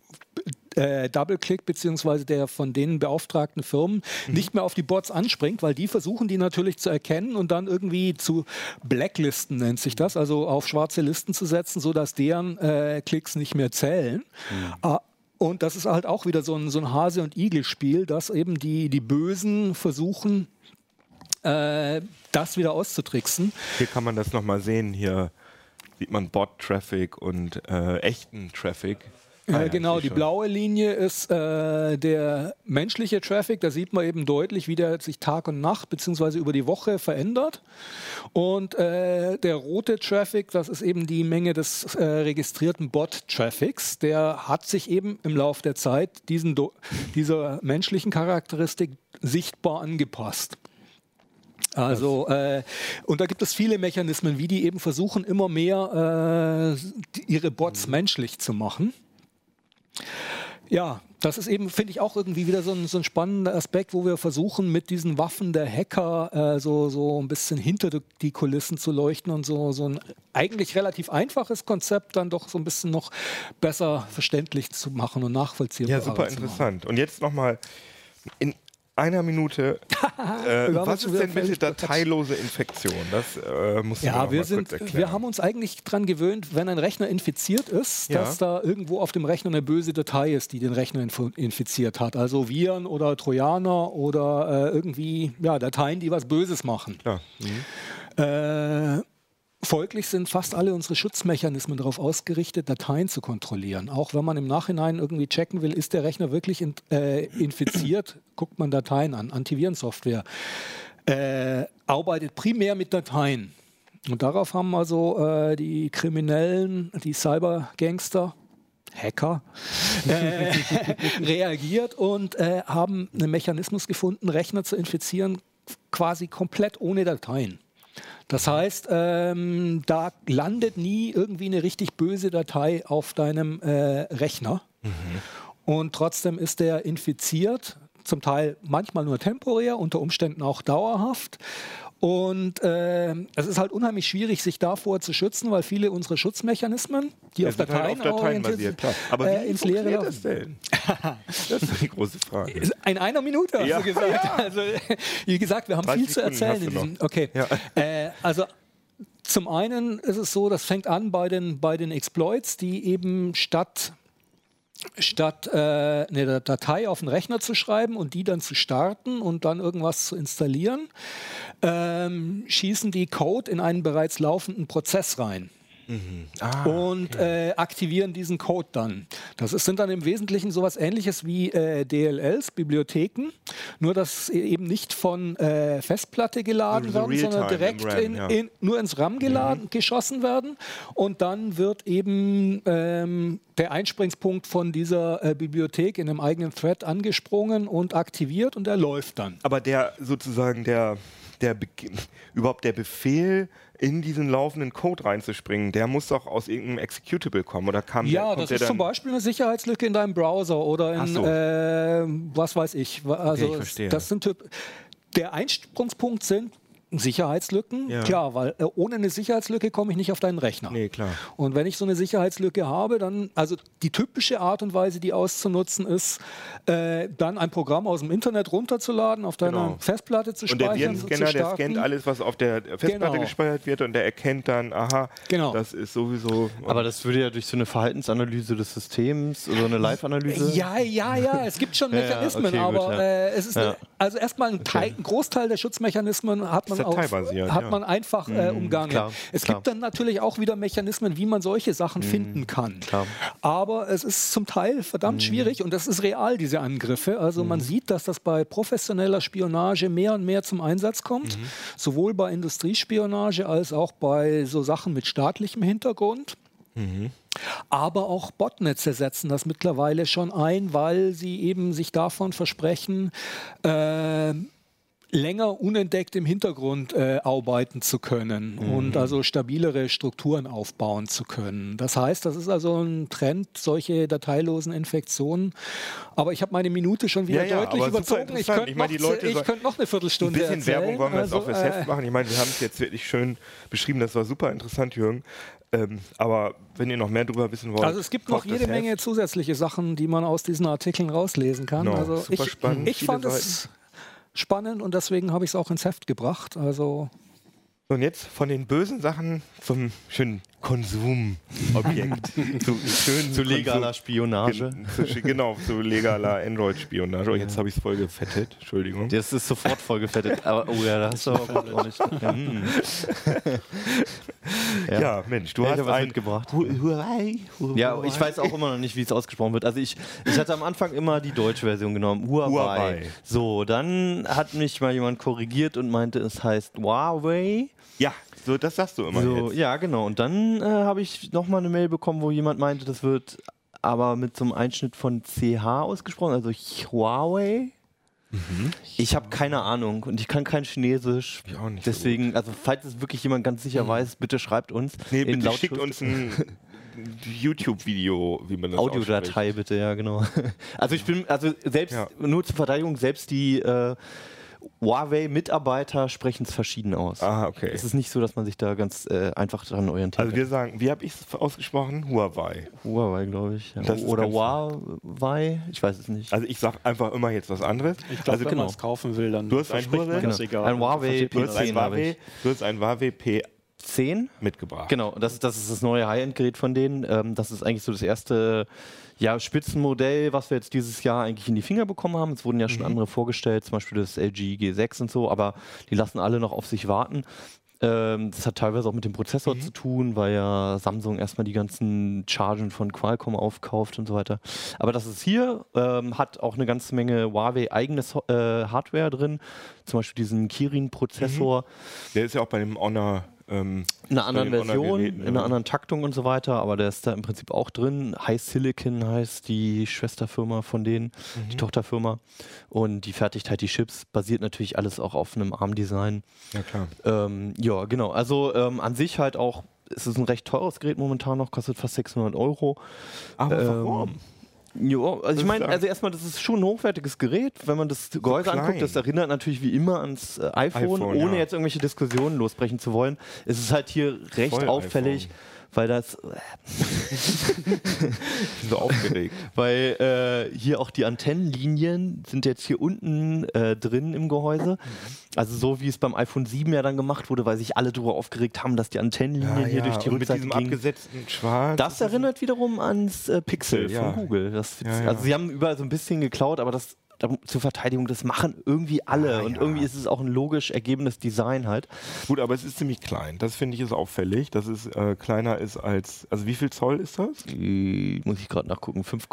Äh, DoubleClick beziehungsweise der von denen beauftragten Firmen mhm. nicht mehr auf die Bots anspringt, weil die versuchen, die natürlich zu erkennen und dann irgendwie zu blacklisten, nennt sich das, also auf schwarze Listen zu setzen, sodass deren äh, Klicks nicht mehr zählen. Mhm. Uh, und das ist halt auch wieder so ein, so ein Hase- und Igel-Spiel, dass eben die, die Bösen versuchen, äh, das wieder auszutricksen. Hier kann man das nochmal sehen, hier sieht man Bot-Traffic und äh, echten Traffic. Ah, ja, genau, die schon. blaue Linie ist äh, der menschliche Traffic. Da sieht man eben deutlich, wie der sich Tag und Nacht bzw. über die Woche verändert. Und äh, der rote Traffic, das ist eben die Menge des äh, registrierten Bot-Traffics. Der hat sich eben im Laufe der Zeit diesen dieser menschlichen Charakteristik sichtbar angepasst. Also, äh, und da gibt es viele Mechanismen, wie die eben versuchen, immer mehr äh, ihre Bots mhm. menschlich zu machen. Ja, das ist eben, finde ich, auch irgendwie wieder so ein, so ein spannender Aspekt, wo wir versuchen, mit diesen Waffen der Hacker äh, so, so ein bisschen hinter die Kulissen zu leuchten und so, so ein eigentlich relativ einfaches Konzept dann doch so ein bisschen noch besser verständlich zu machen und nachvollziehbar zu machen. Ja, super interessant. Und jetzt nochmal in einer Minute, äh, was ist denn bitte dateilose Infektion? Das äh, musst du ja, mir noch wir mal sind, kurz erklären. Wir haben uns eigentlich daran gewöhnt, wenn ein Rechner infiziert ist, ja. dass da irgendwo auf dem Rechner eine böse Datei ist, die den Rechner inf infiziert hat. Also Viren oder Trojaner oder äh, irgendwie ja, Dateien, die was Böses machen. Klar. Mhm. Äh, Folglich sind fast alle unsere Schutzmechanismen darauf ausgerichtet, Dateien zu kontrollieren. Auch wenn man im Nachhinein irgendwie checken will, ist der Rechner wirklich in, äh, infiziert, guckt man Dateien an. Antivirensoftware äh, arbeitet primär mit Dateien. Und darauf haben also äh, die Kriminellen, die Cybergangster, Hacker, äh, reagiert und äh, haben einen Mechanismus gefunden, Rechner zu infizieren, quasi komplett ohne Dateien. Das heißt, ähm, da landet nie irgendwie eine richtig böse Datei auf deinem äh, Rechner. Mhm. Und trotzdem ist der infiziert, zum Teil manchmal nur temporär, unter Umständen auch dauerhaft. Und äh, es ist halt unheimlich schwierig, sich davor zu schützen, weil viele unserer Schutzmechanismen, die Ja, auf sind Dateien, halt auf Dateien orientiert basiert, sind, klar. Aber äh, wie ins Leere funktioniert laufen. das denn? Das ist die große Frage. In einer Minute hast Ja. du gesagt. Also, wie gesagt, wir haben viel zu dreißig Sekunden erzählen. hast In du diesem, okay. Ja. Äh, also zum einen ist es so, das fängt an bei den, bei den Exploits, die eben statt statt äh, eine Datei auf den Rechner zu schreiben und die dann zu starten und dann irgendwas zu installieren, ähm, schießen die Code in einen bereits laufenden Prozess rein. Mhm. Ah, und okay. äh, aktivieren diesen Code dann. Das ist, sind dann im Wesentlichen sowas Ähnliches wie äh, D L Ls, Bibliotheken, nur dass eben nicht von äh, Festplatte geladen Also werden, sondern Realtime direkt im RAM, in, ja. in, nur ins RAM geladen, Mhm. geschossen werden und dann wird eben ähm, der Einspringspunkt von dieser äh, Bibliothek in einem eigenen Thread angesprungen und aktiviert und er läuft dann. Aber der sozusagen der, der Be überhaupt der Befehl, in diesen laufenden Code reinzuspringen, der muss doch aus irgendeinem Executable kommen, oder kam der, Ja, kommt das der ist dann zum Beispiel eine Sicherheitslücke in deinem Browser oder Ach in, so. äh, was weiß ich. Also ich verstehe. das sind Typ der Einsprungspunkt sind Sicherheitslücken, Ja. klar, weil äh, ohne eine Sicherheitslücke komme ich nicht auf deinen Rechner. Nee, klar. Und wenn ich so eine Sicherheitslücke habe, dann, also die typische Art und Weise, die auszunutzen ist, äh, dann ein Programm aus dem Internet runterzuladen, auf deiner Genau. Festplatte zu Und der speichern, zu Virenscanner, der starten. scannt alles, was auf der Festplatte Genau. gespeichert wird, und der erkennt dann, aha, Genau. das ist sowieso... Aber das würde ja durch so eine Verhaltensanalyse des Systems oder eine Live-Analyse. Ja, ja, ja, es gibt schon Ja, ja, Mechanismen, okay, gut, aber ja. äh, es ist Ja. eine, also erstmal ein, Teil, ein Großteil der Schutzmechanismen hat man, Ist auf, dateibasiert, hat ja. man einfach äh, umgangen. klar, es klar. gibt dann natürlich auch wieder Mechanismen, wie man solche Sachen finden kann. klar. Aber es ist zum Teil verdammt schwierig und das ist real, diese Angriffe. Also man sieht, dass das bei professioneller Spionage mehr und mehr zum Einsatz kommt, sowohl bei Industriespionage als auch bei so Sachen mit staatlichem Hintergrund. Aber auch Botnetze setzen das mittlerweile schon ein, weil sie eben sich davon versprechen, äh, länger unentdeckt im Hintergrund äh, arbeiten zu können Mhm. und also stabilere Strukturen aufbauen zu können. Das heißt, das ist also ein Trend, solche dateilosen Infektionen. Aber ich habe meine Minute schon wieder Ja, ja, deutlich aber super überzogen. Ich interessant. könnte Ich meine, noch, die Leute ich sagen- könnte noch eine Ein Viertelstunde bisschen erzählen. Werbung wollen wir jetzt Also, auch fürs äh, Heft machen. Ich meine, wir haben es jetzt wirklich schön beschrieben, das war super interessant, Jürgen. Ähm, aber wenn ihr noch mehr darüber wissen wollt, Also es gibt noch kauft das jede Menge Heft. zusätzliche Sachen, die man aus diesen Artikeln rauslesen kann. Genau, also super ich, spannend, ich viele fand es spannend und deswegen habe ich es auch ins Heft gebracht. Also So, und jetzt von den bösen Sachen zum schönen Konsumobjekt. zu, schönen Zu legaler Konsum- Spionage. Gen- zu, genau, zu legaler Android-Spionage. Oh, jetzt habe ich es voll gefettet. Entschuldigung. Das ist sofort vollgefettet. Aber, oh ja, da hast du aber auch nicht. Ja, hm. Ja, Mensch, du Ja, ich hast hab was ein mitgebracht. Hu- Huawei. Huawei. Ja, ich weiß auch immer noch nicht, wie es ausgesprochen wird. Also ich, ich hatte am Anfang immer die deutsche Version genommen, Huawei. Huawei. So, dann hat mich mal jemand korrigiert und meinte, es heißt Huawei. Ja, so, das sagst du immer So, jetzt. ja, genau. Und dann äh, habe ich nochmal eine Mail bekommen, wo jemand meinte, das wird aber mit so einem Einschnitt von C H ausgesprochen, also Huawei. Ich habe keine Ahnung und ich kann kein Chinesisch. Ich auch nicht so Deswegen, also falls es wirklich jemand ganz sicher weiß, bitte schreibt uns. Nee, in bitte schickt Lautschrift. uns ein YouTube-Video, wie man das Audiodatei bitte, ja genau. Also ich bin, also selbst, Ja. nur zur Verteidigung, selbst die äh, Huawei-Mitarbeiter sprechen es verschieden aus. Ah, okay. Es ist nicht so, dass man sich da ganz äh, einfach dran orientiert. Also wir sagen, wie habe ich es ausgesprochen? Huawei. Huawei, glaube ich. Ja. Das ist Oder ganz- Huawei, ich weiß es nicht. Also ich sage einfach immer jetzt was anderes. Ich glaube, also wenn genau. man es kaufen will, dann Du hast ein verspricht man Huawei? das Genau. egal. Ein Huawei Versteht du man hast das. ein zehn habe Huawei, ich. du hast ein Huawei P zehn? mitgebracht. Genau, das, das ist das neue High-End-Gerät von denen. Ähm, das ist eigentlich so das erste ja, Spitzenmodell, was wir jetzt dieses Jahr eigentlich in die Finger bekommen haben. Es wurden ja schon andere vorgestellt, zum Beispiel das L G G sechs und so, aber die lassen alle noch auf sich warten. Ähm, das hat teilweise auch mit dem Prozessor zu tun, weil ja Samsung erstmal die ganzen Chargen von Qualcomm aufkauft und so weiter. Aber das ist hier, ähm, hat auch eine ganze Menge Huawei eigenes äh, Hardware drin, zum Beispiel diesen Kirin-Prozessor. Der ist ja auch bei dem Honor. Ähm, In einer anderen bei den Version, Honor-Geräten, in einer ja. anderen Taktung und so weiter, aber der ist da im Prinzip auch drin. High Silicon heißt die Schwesterfirma von denen, die Tochterfirma. Und die fertigt halt die Chips, basiert natürlich alles auch auf einem ARM-Design. Ja, klar. Ähm, ja, genau. Also ähm, an sich halt auch, es ist ein recht teures Gerät momentan noch, kostet fast sechshundert Euro. Aber Ähm, warum? Jo, also ich meine, sagen- also erstmal, das ist schon ein hochwertiges Gerät, wenn man das Gehäuse klein. anguckt, das erinnert natürlich wie immer ans äh, iPhone, iPhone, ohne ja. jetzt irgendwelche Diskussionen losbrechen zu wollen. Es ist halt hier recht Voll auffällig, iPhone. weil das, Ich bin so aufgeregt. weil äh, hier auch die Antennenlinien sind jetzt hier unten äh, drin im Gehäuse. Also so wie es beim iPhone sieben ja dann gemacht wurde, weil sich alle darüber aufgeregt haben, dass die Antennenlinien hier durch die und mit Rückseite diesem gingen. abgesetzten Schwarz. Das erinnert wiederum ans äh, Pixel Pixel, ja. von Google. Das, Ja, ja. Also sie haben überall so ein bisschen geklaut, aber das da, zur Verteidigung, das machen irgendwie alle. Ah, und ja. irgendwie ist es auch ein logisch ergebenes Design halt. Gut, aber es ist ziemlich klein. Das finde ich ist auffällig, dass es äh, kleiner ist als. Also wie viel Zoll ist das? Äh, muss ich gerade nachgucken. fünf,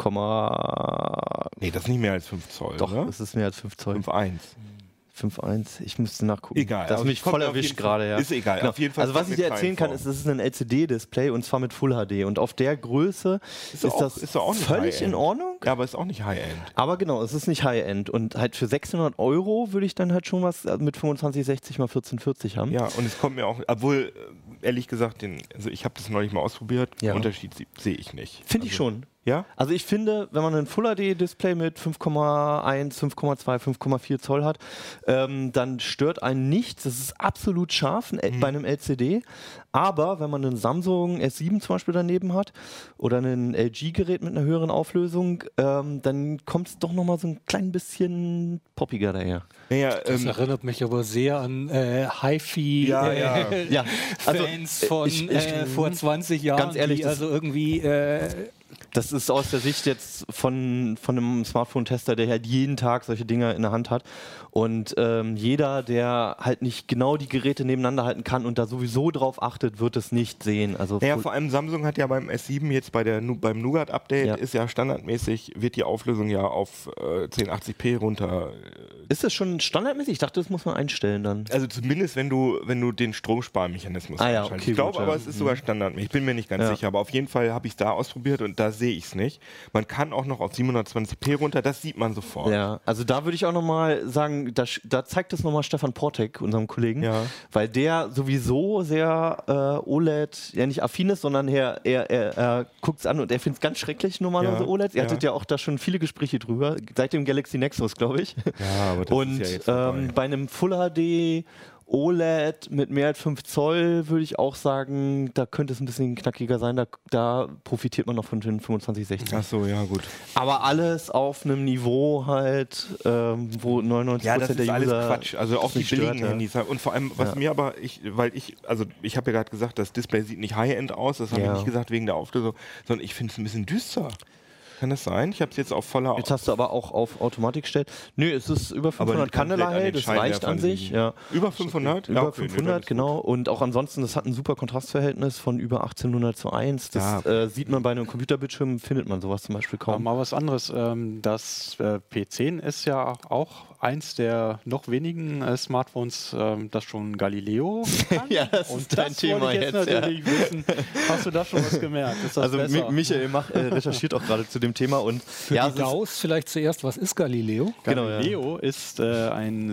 Nee, das ist nicht mehr als fünf Zoll. doch, oder? es ist mehr als fünf Zoll. fünf Komma eins. fünf Komma eins. Ich müsste nachgucken. Egal. Das aber ist mich es kommt voll mir auf erwischt jeden Fall- gerade, ja. Ist egal. Genau. Auf jeden Fall Also was kommt ich mir dir klein erzählen kann, vor. ist, das ist ein L C D-Display und zwar mit Full H D. Und auf der Größe ist, Ist doch auch- das ist doch auch nicht völlig High-End. in Ordnung. Ja, aber ist auch nicht High-End. Aber genau, es ist nicht High-End. Und halt für sechshundert Euro würde ich dann halt schon was mit fünfundzwanzig sechzig mal vierzehn vierzig haben. Ja, und es kommt mir auch, obwohl, äh, ehrlich gesagt, den, also ich habe das neulich mal ausprobiert, Ja. den Unterschied sie- sehe ich nicht. Finde ich Also- schon. Ja? Also ich finde, wenn man ein Full H D-Display mit fünf Komma eins, fünf Komma zwei, fünf Komma vier Zoll hat, ähm, dann stört einen nichts. Das ist absolut scharf ein, Mhm. bei einem L C D. Aber wenn man einen Samsung S sieben zum Beispiel daneben hat oder ein L G-Gerät mit einer höheren Auflösung, ähm, dann kommt es doch nochmal so ein klein bisschen poppiger daher. Naja, Das ähm, erinnert mich aber sehr an äh, Hi-Fi Ja, äh, ja. Ja, also, Fans von ich- ich- äh, vor zwanzig Jahren, ganz ehrlich, die das- also irgendwie äh, Das ist aus der Sicht jetzt von, von einem Smartphone-Tester, der halt jeden Tag solche Dinger in der Hand hat. Und ähm, jeder, der halt nicht genau die Geräte nebeneinander halten kann und da sowieso drauf achtet, wird es nicht sehen. Also naja, Full- vor allem Samsung hat ja beim S sieben jetzt bei der, Nu- beim Nougat-Update Ja. ist ja standardmäßig, wird die Auflösung ja auf äh, zehn achtzig p runter. ist das schon standardmäßig? Ich dachte, das muss man einstellen dann. Also zumindest, wenn du, wenn du den Stromsparmechanismus Ah ja, einschaltest. okay, Ich glaube gut, aber, ja. es ist sogar standardmäßig. Ich bin mir nicht ganz Ja. sicher, aber auf jeden Fall habe ich es da ausprobiert und da sehe ich es nicht. Man kann auch noch auf siebenhundertzwanzig p runter, das sieht man sofort. Ja, also da würde ich auch nochmal sagen, da, sch- da zeigt es nochmal Stefan Portek, unserem Kollegen, Ja. weil der sowieso sehr äh, O L E D, ja nicht affin ist, sondern er, er, er, er guckt es an und er findet es ganz schrecklich, normalerweise Ja, O L E D. Ihr ja. hattet ja auch da schon viele Gespräche drüber, seit dem Galaxy Nexus, glaube ich. Ja, aber das Und ist ja jetzt vorbei. ähm, bei einem Full H D O L E D mit mehr als fünf Zoll würde ich auch sagen, da könnte es ein bisschen knackiger sein, da, da profitiert man noch von den fünfundzwanzig sechzig. Ach so, ja gut. Aber alles auf einem Niveau halt, ähm, wo neunundneunzig Ja, Prozent das ist der alles User Quatsch. Also auch die nicht stört, billigen ja. Handys. Und vor allem, was Ja. mir aber, ich, weil ich, also ich habe ja gerade gesagt, das Display sieht nicht High-End aus, das habe Ja. ich nicht gesagt wegen der Auflösung, sondern ich finde es ein bisschen düster. Kann das sein? Ich habe es jetzt auf voller Jetzt hast du aber auch auf Automatik gestellt. Nö, es ist über Aber fünfhundert komplett an Candela, den das reicht an Scheinwerfern sich. liegen. Ja. Über fünfhundert? Über Ja, okay, nee, dann fünfhundert, ist genau. Und auch ansonsten, das hat ein super Kontrastverhältnis von über achtzehnhundert zu eins. Das Ja. äh, sieht man bei einem Computerbildschirm, findet man sowas zum Beispiel Aber kaum. mal was anderes. Ähm, das äh, P zehn ist ja auch eins der noch wenigen äh, Smartphones, ähm, das schon Galileo kann. Ja, das ist Und dein das Thema wollte ich jetzt. jetzt, ja. natürlich wissen. Hast du da schon was gemerkt? Ist das Also besser? Mi Michael macht, äh, recherchiert auch gerade zu dem Thema und für ja, die es ist- DAOs vielleicht zuerst, was ist Galileo? Genau, ja. Galileo ist äh, ein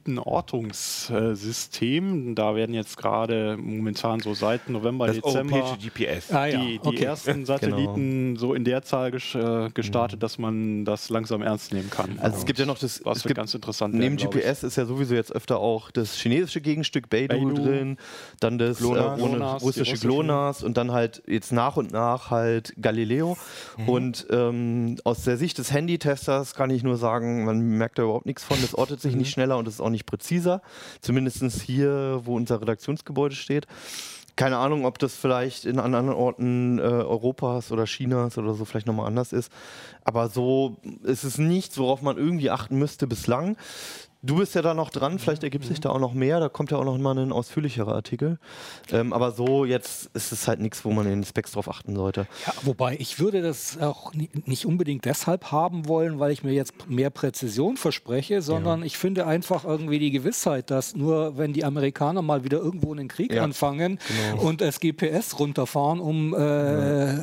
Satellitenortungssystem. Da werden jetzt gerade momentan so seit November, das Dezember europäische G P S. Ah, ja, die, die okay. ersten Satelliten so in der Zahl ges äh, gestartet, dass man das langsam ernst nehmen kann. Also es gibt ja noch das, Was es wird gibt, ganz interessant neben werden, G glaub P ich. S ist ja sowieso jetzt öfter auch das chinesische Gegenstück Beidou, Beidou. drin, dann das äh, GLONASS. ohne GLONASS, die russische russischen. GLONASS und dann halt jetzt nach und nach halt Galileo. Und ähm, aus der Sicht des Handytesters kann ich nur sagen, man merkt da überhaupt nichts von, das ortet sich nicht schneller und es ist auch nicht präziser. Zumindest hier, wo unser Redaktionsgebäude steht. Keine Ahnung, ob das vielleicht in anderen Orten äh, Europas oder Chinas oder so vielleicht nochmal anders ist. Aber so ist es nichts, worauf man irgendwie achten müsste bislang. Du bist ja da noch dran, vielleicht ergibt sich da auch noch mehr, da kommt ja auch noch mal ein ausführlicherer Artikel. Ähm, aber so jetzt ist es halt nichts, wo man in den Specs drauf achten sollte. Ja, wobei ich würde das auch ni- nicht unbedingt deshalb haben wollen, weil ich mir jetzt mehr Präzision verspreche, sondern ich finde einfach irgendwie die Gewissheit, dass nur wenn die Amerikaner mal wieder irgendwo einen Krieg Ja, anfangen und das G P S runterfahren, um äh,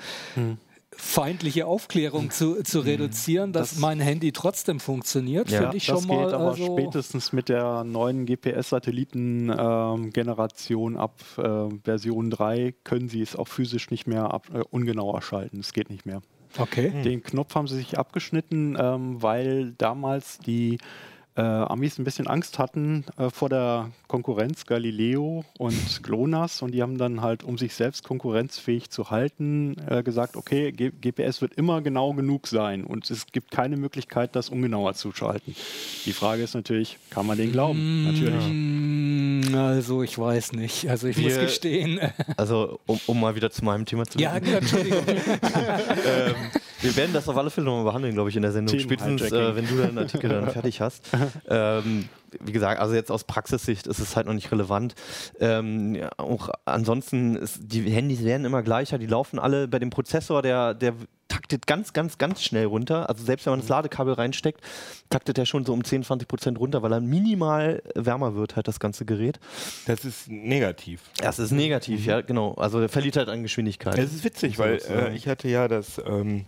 feindliche Aufklärung zu, zu reduzieren, dass Das- mein Handy trotzdem funktioniert, Ja, finde ich Das schon mal. geht aber also, spätestens mit der neuen G P S-Satelliten-Generation ab äh, Version drei können sie es auch physisch nicht mehr ab, äh, ungenauer schalten. Es geht nicht mehr. Okay. Den Knopf haben sie sich abgeschnitten, ähm, weil damals die äh, Amis ein bisschen Angst hatten äh, vor der Konkurrenz Galileo und GLONASS, und die haben dann halt, um sich selbst konkurrenzfähig zu halten, äh, gesagt, okay, G GPS wird immer genau genug sein und es gibt keine Möglichkeit, das ungenauer zu schalten. Die Frage ist natürlich, kann man den glauben? Natürlich. Also ich weiß nicht. Also ich Wir- muss gestehen. Also, um, um mal wieder zu meinem Thema zu Ja, kommen. Entschuldigung. ähm, wir werden das auf alle Fälle nochmal behandeln, glaube ich, in der Sendung. Team Spätestens, Hijacking. äh, wenn du deinen Artikel dann fertig hast. ähm, wie gesagt, also jetzt aus Praxissicht ist es halt noch nicht relevant. Ähm, ja, auch ansonsten, ist, die Handys werden immer gleicher, die laufen alle bei dem Prozessor, der, der taktet ganz, ganz, ganz schnell runter. Also selbst wenn man das Ladekabel reinsteckt, taktet er schon so um zehn, zwanzig Prozent runter, weil er minimal wärmer wird, halt das ganze Gerät. Das ist negativ. Das ist negativ, ja, genau. Also er verliert halt an Geschwindigkeit. Das ist witzig, weil äh, ich hatte ja das, ähm,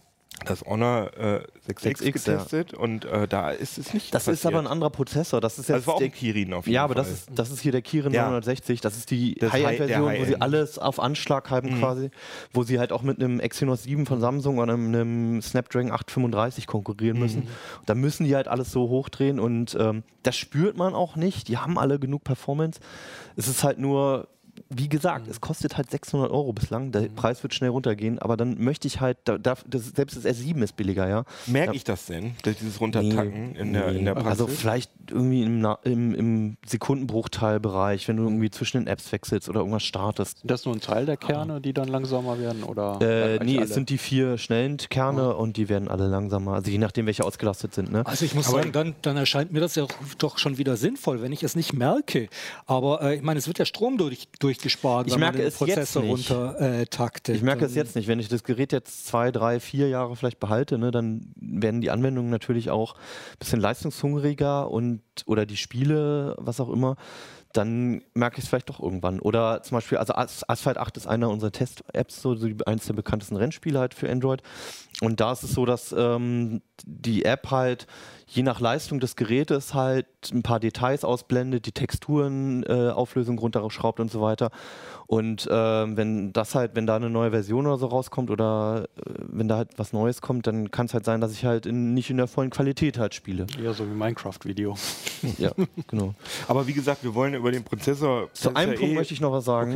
das Honor äh, sechs X sechs X, getestet und äh, da ist es nicht Das passiert. ist aber ein anderer Prozessor. Das ist Also jetzt es war auch der, ein Kirin auf jeden ja, aber Fall. das ist, das ist hier der Kirin Ja. neunhundertsechzig. Das ist die Das High- High-End-Version, der wo sie High-End. alles auf Anschlag haben quasi. Wo sie halt auch mit einem Exynos sieben von Samsung oder einem Snapdragon acht fünfunddreißig konkurrieren müssen. Da müssen die halt alles so hochdrehen und ähm, das spürt man auch nicht. Die haben alle genug Performance. Es ist halt nur... Wie gesagt, es kostet halt sechshundert Euro bislang. Der Preis wird schnell runtergehen, aber dann möchte ich halt, da, da, das, selbst das S sieben ist billiger, ja. Merke ich das denn, dass dieses Runtertacken in, der, in der Praxis? Also vielleicht irgendwie im, Na- im, im Sekundenbruchteilbereich, wenn du irgendwie zwischen den Apps wechselst oder irgendwas startest. Sind das nur ein Teil der Kerne, die dann langsamer werden? Oder Äh, werden nee, eigentlich es alle? sind die vier schnellen Kerne und die werden alle langsamer. Also je nachdem, welche ausgelastet sind. Ne? Also ich muss Aber sagen, dann, dann erscheint mir das ja doch schon wieder sinnvoll, wenn ich es nicht merke. Aber äh, ich meine, es wird ja Strom durch, durchgespart, Ich wenn merke man den es jetzt Prozessor nicht. runter äh, taktet. Ich merke es Und- jetzt nicht. Wenn ich das Gerät jetzt zwei, drei, vier Jahre vielleicht behalte, ne, dann werden die Anwendungen natürlich auch ein bisschen leistungshungriger und oder die Spiele, was auch immer. Dann merke ich es vielleicht doch irgendwann. Oder zum Beispiel, also As- Asphalt acht ist einer unserer Test-Apps, so die, eines der bekanntesten Rennspiele halt für Android. Und da ist es so, dass ähm, die App halt je nach Leistung des Gerätes halt ein paar Details ausblendet, die Texturen, äh, Auflösung runterschraubt und so weiter. Und ähm, wenn das halt, wenn da eine neue Version oder so rauskommt oder äh, wenn da halt was Neues kommt, dann kann es halt sein, dass ich halt in, nicht in der vollen Qualität halt spiele. Eher so wie Minecraft-Video. Ja, genau. Aber wie gesagt, wir wollen über den Prozessor... Zu einem Punkt möchte ich noch was sagen.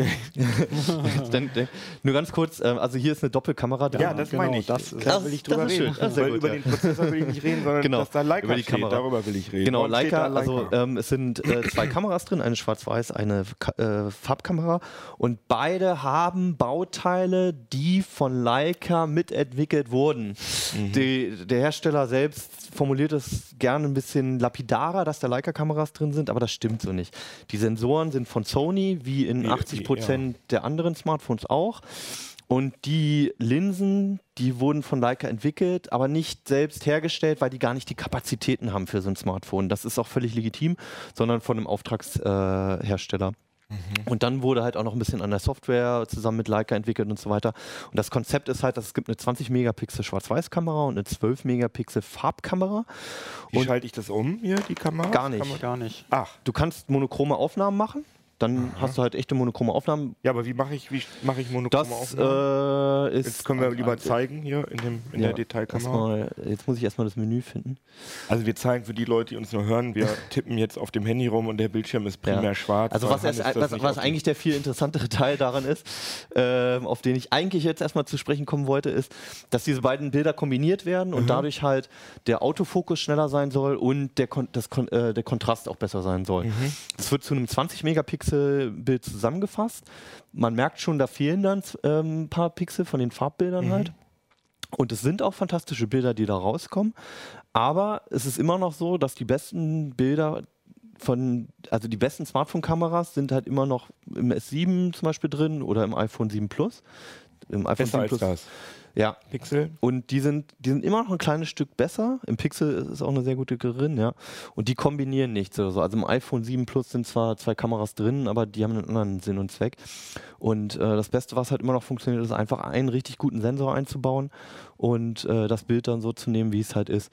Dann, dann, nur ganz kurz, ähm, also hier ist eine Doppelkamera da. Ja, das Genau, meine ich. das ist- da Das- will ich das drüber ist reden. schön. Ah, sehr Weil gut, über ja. den Prozessor will ich nicht reden, sondern Genau, dass da Leica über die steht. Kamera. Darüber will ich reden. Genau, Warum steht Leica, da Leica? also ähm, es sind äh, zwei Kameras drin, eine schwarz-weiß, eine Ka äh, Farbkamera und beide haben Bauteile, die von Leica mitentwickelt wurden. Die, der Hersteller selbst formuliert es gerne ein bisschen lapidarer, dass da Leica-Kameras drin sind, aber das stimmt so nicht. Die Sensoren sind von Sony, wie in Wie- achtzig wie- Prozent der anderen Smartphones auch. Und die Linsen, die wurden von Leica entwickelt, aber nicht selbst hergestellt, weil die gar nicht die Kapazitäten haben für so ein Smartphone. Das ist auch völlig legitim, sondern von einem Auftragshersteller. Äh, Hersteller. Und dann wurde halt auch noch ein bisschen an der Software zusammen mit Leica entwickelt und so weiter. Und das Konzept ist halt, dass es gibt eine zwanzig Megapixel Schwarz-Weiß-Kamera und eine zwölf Megapixel Farbkamera. Wie Und schalte ich das um hier, die Kamera? Gar nicht. Kann man- Gar nicht. Ach, Du kannst monochrome Aufnahmen machen. Dann hast du halt echte monochrome Aufnahmen. ja, aber wie mache ich, wie mache ich monochrome Das Aufnahmen? äh, ist. Jetzt können wir lieber zeigen hier in, dem, in Ja, der Detailkamera. erstmal- Jetzt muss ich erstmal das Menü finden. Also wir zeigen für die Leute, die uns nur hören, wir tippen jetzt auf dem Handy rum und der Bildschirm ist primär Ja. schwarz. Also weil was, erst, Hannes das was, nicht was auf- eigentlich der viel interessantere Teil daran ist, ähm, auf den ich eigentlich jetzt erstmal zu sprechen kommen wollte, ist, dass diese beiden Bilder kombiniert werden und dadurch halt der Autofokus schneller sein soll und der, Kon das Kon äh, der Kontrast auch besser sein soll. Das wird zu einem zwanzig Megapixel Bild zusammengefasst. Man merkt schon, da fehlen dann ähm, ein paar Pixel von den Farbbildern halt. Und es sind auch fantastische Bilder, die da rauskommen. Aber es ist immer noch so, dass die besten Bilder von, also die besten Smartphone-Kameras sind halt immer noch im S sieben zum Beispiel drin oder im iPhone sieben Plus. Im iPhone Besser sieben als Plus. das. Ja. Pixel. Und die sind, die sind immer noch ein kleines Stück besser. Im Pixel ist auch eine sehr gute drin, ja. Und die kombinieren nichts oder so. Also im iPhone sieben Plus sind zwar zwei Kameras drin, aber die haben einen anderen Sinn und Zweck. Und äh, das Beste, was halt immer noch funktioniert, ist einfach einen richtig guten Sensor einzubauen und äh, das Bild dann so zu nehmen, wie es halt ist.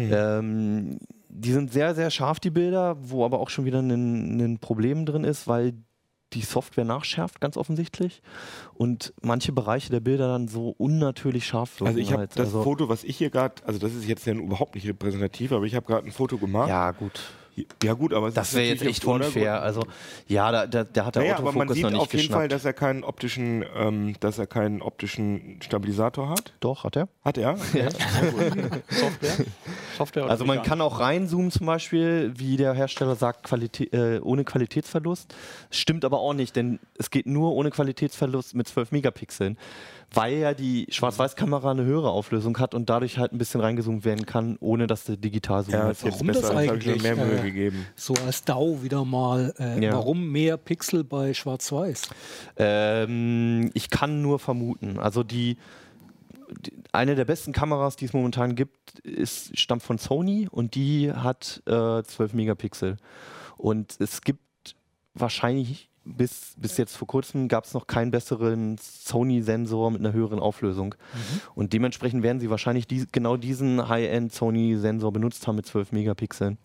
Ähm, die sind sehr, sehr scharf, die Bilder, wo aber auch schon wieder ein, ein Problem drin ist, weil die Software nachschärft, ganz offensichtlich. Und manche Bereiche der Bilder dann so unnatürlich scharf wirken. Also ich habe halt. das also, Foto, was ich hier gerade, also das ist jetzt ja überhaupt nicht repräsentativ, aber ich habe gerade ein Foto gemacht. ja, gut. Ja gut, aber es Das ist wäre jetzt natürlich echt im Vordergrund. unfair. Also, ja, da, da, da hat der Naja, aber man Autofokus sieht noch nicht auf jeden geschnappt. Fall, dass er keinen optischen, ähm, dass er keinen optischen Stabilisator hat. Doch, hat er. Hat er? Ja. Software? Software oder Also man nicht? kann auch reinzoomen zum Beispiel, wie der Hersteller sagt, Qualität, äh, ohne Qualitätsverlust. Stimmt aber auch nicht, denn es geht nur ohne Qualitätsverlust mit zwölf Megapixeln, weil ja die Schwarz-Weiß-Kamera eine höhere Auflösung hat und dadurch halt ein bisschen reingezoomt werden kann, ohne dass der Digitalzoom Ja, halt ist jetzt Warum besser, das jetzt habe ich mir eigentlich, mehr Mühe äh, gegeben. So als D A O wieder mal, äh, Ja. warum mehr Pixel bei Schwarz-Weiß? Ähm, ich kann nur vermuten. Also die, die eine der besten Kameras, die es momentan gibt, ist, stammt von Sony und die hat äh, zwölf Megapixel. Und es gibt wahrscheinlich bis, bis jetzt vor kurzem gab es noch keinen besseren Sony-Sensor mit einer höheren Auflösung. Mhm. Und dementsprechend werden sie wahrscheinlich die, genau diesen High-End Sony-Sensor benutzt haben mit zwölf Megapixeln.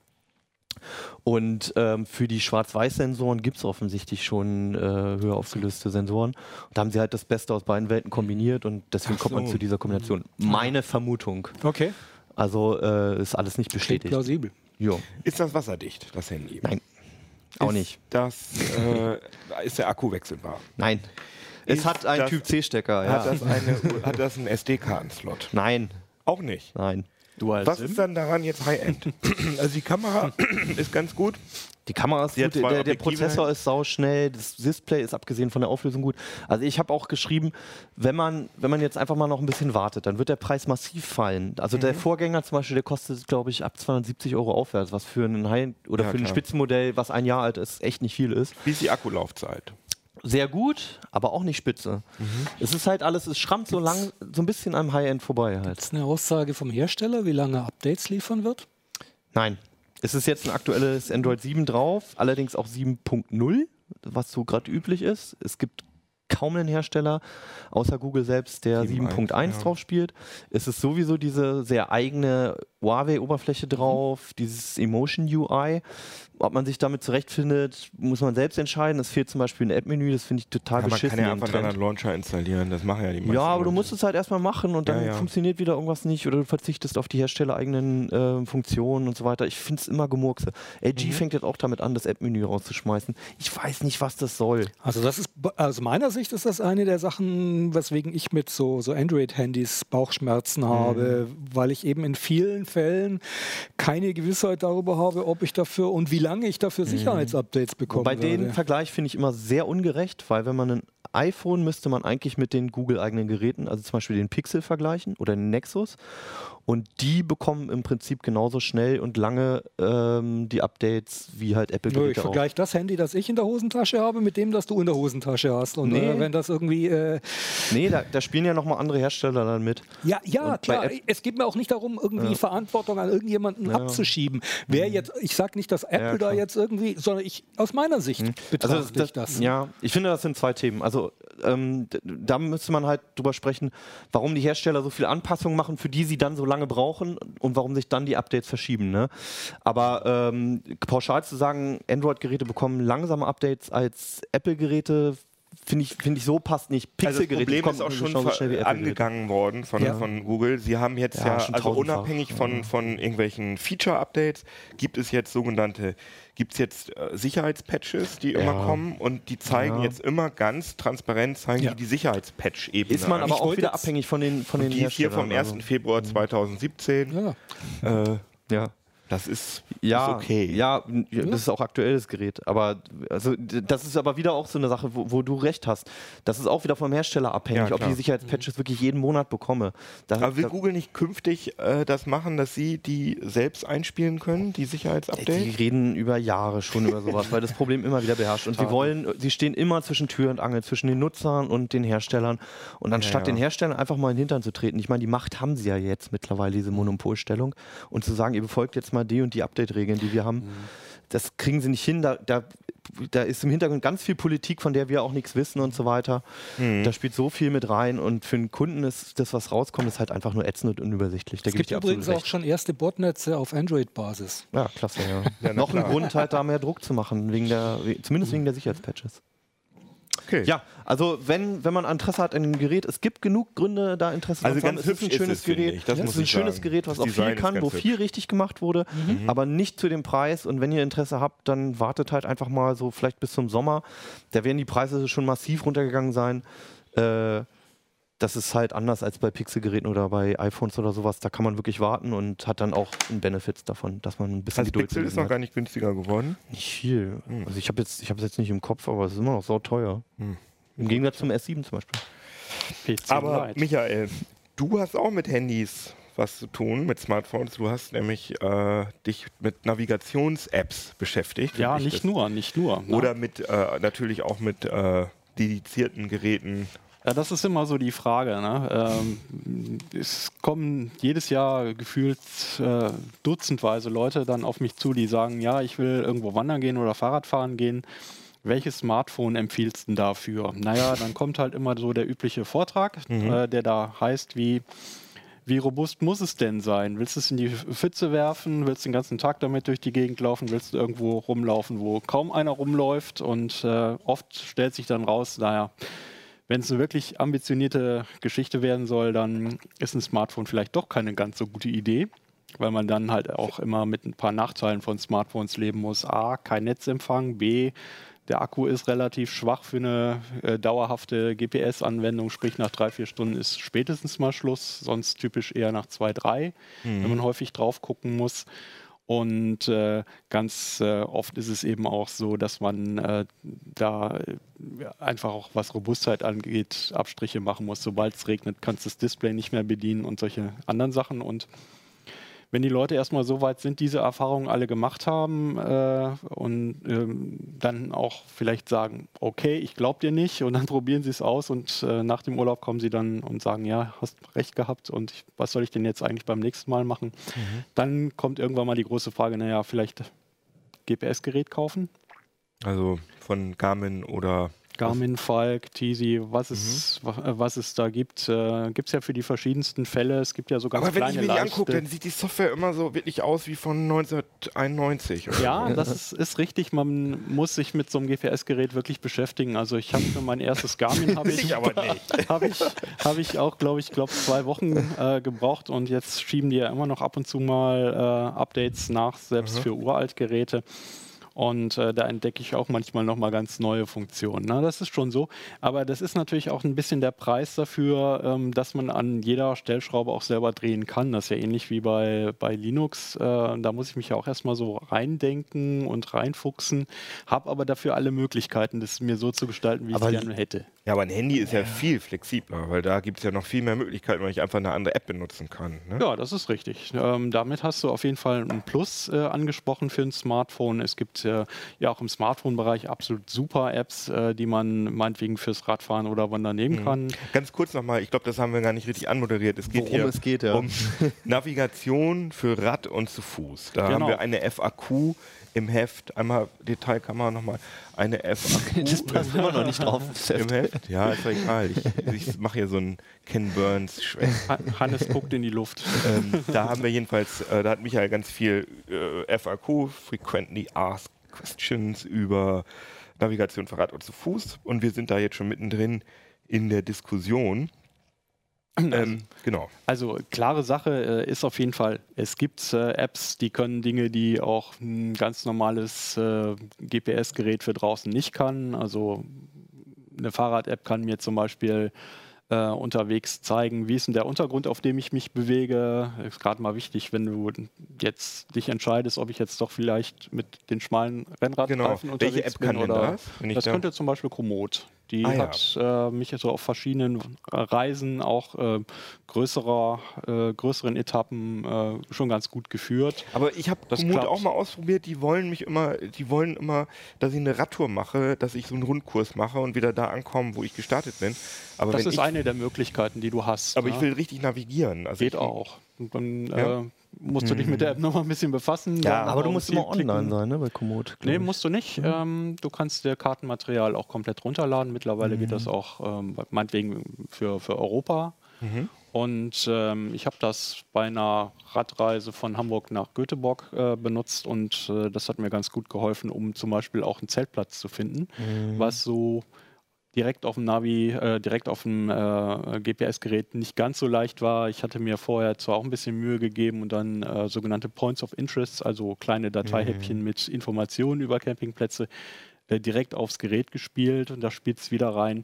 Und ähm, für die Schwarz-Weiß-Sensoren gibt es offensichtlich schon äh, höher aufgelöste Sensoren. Und da haben sie halt das Beste aus beiden Welten kombiniert und deswegen Ach kommt man so. zu dieser Kombination. Meine Vermutung. Okay, Also äh, ist alles nicht klingt bestätigt. plausibel. Jo. Ist das wasserdicht, das Handy? Nein, auch Ist nicht. Das, äh, ist der Akku wechselbar? Nein. Es Ist hat einen das- Typ C-Stecker, Hat, ja. das eine, hat das einen S D-Karten-Slot? Nein, Auch nicht. nein. Dual Was SIM? ist dann daran jetzt High-End? Also die Kamera ist ganz gut. Die Kamera ist Sie hat gut, zwei der, der Objektive. Prozessor ist sauschnell, das Display ist abgesehen von der Auflösung gut. Also ich habe auch geschrieben, wenn man, wenn man jetzt einfach mal noch ein bisschen wartet, dann wird der Preis massiv fallen. Also Mhm. der Vorgänger zum Beispiel, der kostet, glaube ich, ab zweihundertsiebzig Euro aufwärts, was für ein High- oder Ja, für ein klar. Spitzenmodell, was ein Jahr alt ist, echt nicht viel ist. Wie ist die Akkulaufzeit? Sehr gut, aber auch nicht spitze. Mhm. Es ist halt alles, es schrammt so lang, so ein bisschen am High-End vorbei halt. Das ist eine Aussage vom Hersteller, wie lange Updates liefern wird. Nein. Es ist jetzt ein aktuelles Android sieben drauf, allerdings auch sieben Punkt null, was so gerade üblich ist. Es gibt kaum einen Hersteller, außer Google selbst, der sieben Punkt eins ja. drauf spielt. Es ist sowieso diese sehr eigene Huawei-Oberfläche drauf, dieses Emotion U I. Ob man sich damit zurechtfindet, muss man selbst entscheiden. Es fehlt zum Beispiel ein App-Menü, das finde ich total Ja, man beschissen. kann ja im einfach einen Trend. anderen Launcher installieren, das machen ja die meisten. Ja, aber du Leute. musst es halt erstmal machen und dann Ja, ja. funktioniert wieder irgendwas nicht oder du verzichtest auf die herstellereigenen äh, Funktionen und so weiter. Ich finde es immer Gemurkse. L G Mhm. fängt jetzt auch damit an, das App-Menü rauszuschmeißen. Ich weiß nicht, was das soll. Also das ist aus meiner Sicht ist das eine der Sachen, weswegen ich mit so, so Android-Handys Bauchschmerzen habe, weil ich eben in vielen Fällen keine Gewissheit darüber habe, ob ich dafür und wie lange ich dafür Sicherheitsupdates bekomme. Bei dem Vergleich finde ich immer sehr ungerecht, weil wenn man ein iPhone müsste man eigentlich mit den Google-eigenen Geräten, also zum Beispiel den Pixel vergleichen oder den Nexus. Und die bekommen im Prinzip genauso schnell und lange ähm, die Updates wie halt Nö, ich Apple-Geräte auch. vergleiche das Handy, das ich in der Hosentasche habe, mit dem, das du in der Hosentasche hast. Und Nee. äh, wenn das irgendwie. Äh, Nee, da, da spielen ja nochmal andere Hersteller dann mit. ja, ja, Und bei klar. App- Es geht mir auch nicht darum, irgendwie Ja. Verantwortung an irgendjemanden Ja. abzuschieben. Wer jetzt, ich sage nicht, dass Apple Ja, da klar. jetzt irgendwie, sondern ich aus meiner Sicht betrachte Also das, ich das. Ja, ich finde, das sind zwei Themen. Also ähm, d- da müsste man halt drüber sprechen, warum die Hersteller so viele Anpassungen machen, für die sie dann so lange brauchen und warum sich dann die Updates verschieben. Ne? Aber ähm, pauschal zu sagen, Android-Geräte bekommen langsamer Updates als Apple-Geräte, finde ich, find ich so passt nicht. Also das Pixel-Geräte Problem bekommen ist auch schon genauso schnell wie ver- Apple-Geräte. angegangen worden von, Ja. von Google. Sie haben jetzt Ja, ja, schon also tausendfach. unabhängig von, von irgendwelchen Feature-Updates, gibt es jetzt sogenannte, gibt es jetzt äh, Sicherheitspatches, die immer kommen und die zeigen Ja. jetzt immer ganz transparent, zeigen Ja. die die Sicherheitspatch-Ebene Ist man an. aber Ich auch wollte wieder jetzt- abhängig von den, von den die ist hier Herstellern. vom ersten also. Februar zweitausendsiebzehn. Ja. Äh, Ja. das ist, Ja, ist okay. ja, n- ja, das ist auch aktuelles Gerät. Aber also, d- das ist aber wieder auch so eine Sache, wo, wo du recht hast. Das ist auch wieder vom Hersteller abhängig, Ja, ob ich die klar. Sicherheitspatches wirklich jeden Monat bekomme. Da, Aber will da, Google nicht künftig äh, das machen, dass sie die selbst einspielen können, die die Sicherheitsupdates? reden über Jahre schon über sowas, weil das Problem immer wieder beherrscht. Und sie wollen, sie stehen immer zwischen Tür und Angel, zwischen den Nutzern und den Herstellern. Und anstatt ja. den Herstellern einfach mal in den Hintern zu treten, ich meine, die Macht haben sie ja jetzt mittlerweile, diese Monopolstellung, und zu sagen, ihr befolgt jetzt mal die und die Update-Regeln, die wir haben, das kriegen sie nicht hin. Da, da, da ist im Hintergrund ganz viel Politik, von der wir auch nichts wissen und so weiter. Da spielt so viel mit rein und für den Kunden ist das, was rauskommt, ist halt einfach nur ätzend und unübersichtlich. Da Es gebe ich gibt dir absolut übrigens auch recht. schon erste Botnetze auf Android-Basis. Ja, klasse, ja. Ja, na Noch ein klar. Grund halt, da mehr Druck zu machen, wegen der, we- zumindest wegen der Sicherheitspatches. Okay. Ja, also wenn, wenn man Interesse hat an dem Gerät, es gibt genug Gründe, da Interesse Also zu haben. ganz Es ist ein hübsch schönes ist es, finde Gerät. ich. Das Es muss ist ein ich schönes sagen. Gerät, was Das auch viel Design ist kann, ganz wo viel hübsch. richtig gemacht wurde, Mhm. aber nicht zu dem Preis. Und wenn ihr Interesse habt, dann wartet halt einfach mal so vielleicht bis zum Sommer. Da werden die Preise schon massiv runtergegangen sein. Äh, das ist halt anders als bei Pixel-Geräten oder bei iPhones oder sowas. Da kann man wirklich warten und hat dann auch einen Benefit davon, dass man ein bisschen Das Geduld Pixel ist noch gar nicht günstiger geworden. Nicht viel. Hm. Also ich habe jetzt, ich habe es jetzt nicht im Kopf, aber es ist immer noch sau teuer. Hm. Im Gegensatz zum S sieben zum Beispiel. P C Aber Lite. Michael, du hast auch mit Handys was zu tun, mit Smartphones. Du hast nämlich äh, dich mit Navigations-Apps beschäftigt. Ja, Ich nicht das- nur, nicht nur. Ne? Oder mit äh, natürlich auch mit äh, dedizierten Geräten. Ja, das ist immer so die Frage. Ne? Ähm, es kommen jedes Jahr gefühlt äh, dutzendweise Leute dann auf mich zu, die sagen, ja, ich will irgendwo wandern gehen oder Fahrrad fahren gehen. Welches Smartphone empfiehlst du denn dafür? Naja, dann kommt halt immer so der übliche Vortrag, Mhm. äh, der da heißt, wie, wie robust muss es denn sein? Willst du es in die Pfütze werfen? Willst du den ganzen Tag damit durch die Gegend laufen? Willst du irgendwo rumlaufen, wo kaum einer rumläuft? Und äh, oft stellt sich dann raus, naja, wenn es eine wirklich ambitionierte Geschichte werden soll, dann ist ein Smartphone vielleicht doch keine ganz so gute Idee, weil man dann halt auch immer mit ein paar Nachteilen von Smartphones leben muss. A, kein Netzempfang, B, der Akku ist relativ schwach für eine äh, dauerhafte G P S-Anwendung, sprich nach drei, vier Stunden ist spätestens mal Schluss, sonst typisch eher nach zwei, drei, Mhm. wenn man häufig drauf gucken muss. Und äh, ganz äh, oft ist es eben auch so, dass man äh, da äh, einfach auch, was Robustheit angeht, Abstriche machen muss. Sobald es regnet, kannst du das Display nicht mehr bedienen und solche anderen Sachen. Und wenn die Leute erstmal so weit sind, diese Erfahrungen alle gemacht haben äh, und ähm, dann auch vielleicht sagen, okay, ich glaube dir nicht, und dann probieren sie es aus und äh, nach dem Urlaub kommen sie dann und sagen, ja, hast recht gehabt und ich, was soll ich denn jetzt eigentlich beim nächsten Mal machen? Mhm. Dann kommt irgendwann mal die große Frage, naja, vielleicht G P S-Gerät kaufen? Also von Garmin oder Garmin, Falk, Tisi, was, es, wa- was es da gibt, äh, gibt es ja für die verschiedensten Fälle. Es gibt ja so ganz Aber wenn kleine ich mir die leichte- angucke, dann sieht die Software immer so wirklich aus wie von neunzehnhunderteinundneunzig. Oder Ja, so. das ist, ist richtig. Man muss sich mit so einem G P S-Gerät wirklich beschäftigen. Also ich habe für mein erstes Garmin habe ich, Ich aber nicht. habe ich, habe ich auch, glaube ich, glaub, zwei Wochen äh, gebraucht, und jetzt schieben die ja immer noch ab und zu mal äh, Updates nach, selbst Mhm. für Uraltgeräte. Und äh, da entdecke ich auch manchmal nochmal ganz neue Funktionen. Na, das ist schon so. Aber das ist natürlich auch ein bisschen der Preis dafür, ähm, dass man an jeder Stellschraube auch selber drehen kann. Das ist ja ähnlich wie bei, bei Linux. Äh, da muss ich mich ja auch erstmal so reindenken und reinfuchsen. Habe aber dafür alle Möglichkeiten, das mir so zu gestalten, wie ich es Aber gerne hätte. Ja, aber ein Handy ist ja viel flexibler, weil da gibt es ja noch viel mehr Möglichkeiten, weil ich einfach eine andere App benutzen kann. Ne? Ja, das ist richtig. Ähm, damit hast du auf jeden Fall ein Plus äh, angesprochen für ein Smartphone. Es gibt äh, ja auch im Smartphone-Bereich absolut super Apps, äh, die man meinetwegen fürs Radfahren oder Wandern nehmen Mhm. kann. Ganz kurz nochmal, ich glaube, das haben wir gar nicht richtig anmoderiert. Es geht Worum hier es geht, ja. um Navigation für Rad und zu Fuß. Da Genau. haben wir eine F A Q im Heft. Einmal Detailkamera nochmal. Eine F A Q Das passt immer noch nicht drauf. im Heft. Ja, ist doch egal. Ich, ich mache hier so einen Ken Burns Schwäche. Ha- Hannes guckt in die Luft. ähm, da haben wir jedenfalls, äh, da hat Michael ganz viel äh, F A Q, Frequently Asked Questions, über Navigation für Rad und zu Fuß. Und wir sind da jetzt schon mittendrin in der Diskussion. Ähm, genau. Also klare Sache äh, ist auf jeden Fall, es gibt äh, Apps, die können Dinge, die auch ein ganz normales äh, G P S-Gerät für draußen nicht kann. Also eine Fahrrad-App kann mir zum Beispiel äh, unterwegs zeigen, wie ist denn der Untergrund, auf dem ich mich bewege. Ist gerade mal wichtig, wenn du jetzt dich entscheidest, ob ich jetzt doch vielleicht mit den schmalen Rennradreifen Genau. unterwegs Welche App bin kann denn oder das? Wenn ich das da- könnte zum Beispiel Komoot. Die Ah, ja. hat äh, mich so auf verschiedenen äh, Reisen, auch äh, größerer, äh, größeren Etappen äh, schon ganz gut geführt. Aber ich habe Das Komoot klappt. auch mal ausprobiert, die wollen mich immer, die wollen immer, dass ich eine Radtour mache, dass ich so einen Rundkurs mache und wieder da ankomme, wo ich gestartet bin. Aber Das wenn ist ich, eine der Möglichkeiten, die du hast. aber ne? ich will richtig navigieren. Also Geht ich, auch. Und dann Ja. äh, musst du dich mit der App nochmal ein bisschen befassen. Ja, dann aber du auf musst Ziel immer online klicken. sein, ne, bei Komoot. glaub Nee, ich. musst du nicht. Mhm. Ähm, du kannst dir Kartenmaterial auch komplett runterladen. Mittlerweile geht das auch ähm, meinetwegen für, für Europa. Mhm. Und ähm, ich habe das bei einer Radreise von Hamburg nach Göteborg äh, benutzt, und äh, das hat mir ganz gut geholfen, um zum Beispiel auch einen Zeltplatz zu finden, Mhm. was so direkt auf dem Navi, äh, direkt auf dem äh, G P S-Gerät nicht ganz so leicht war. Ich hatte mir vorher zwar auch ein bisschen Mühe gegeben und dann äh, sogenannte Points of Interest, also kleine Dateihäppchen mhm. mit Informationen über Campingplätze, äh, direkt aufs Gerät gespielt und da spielt es wieder rein.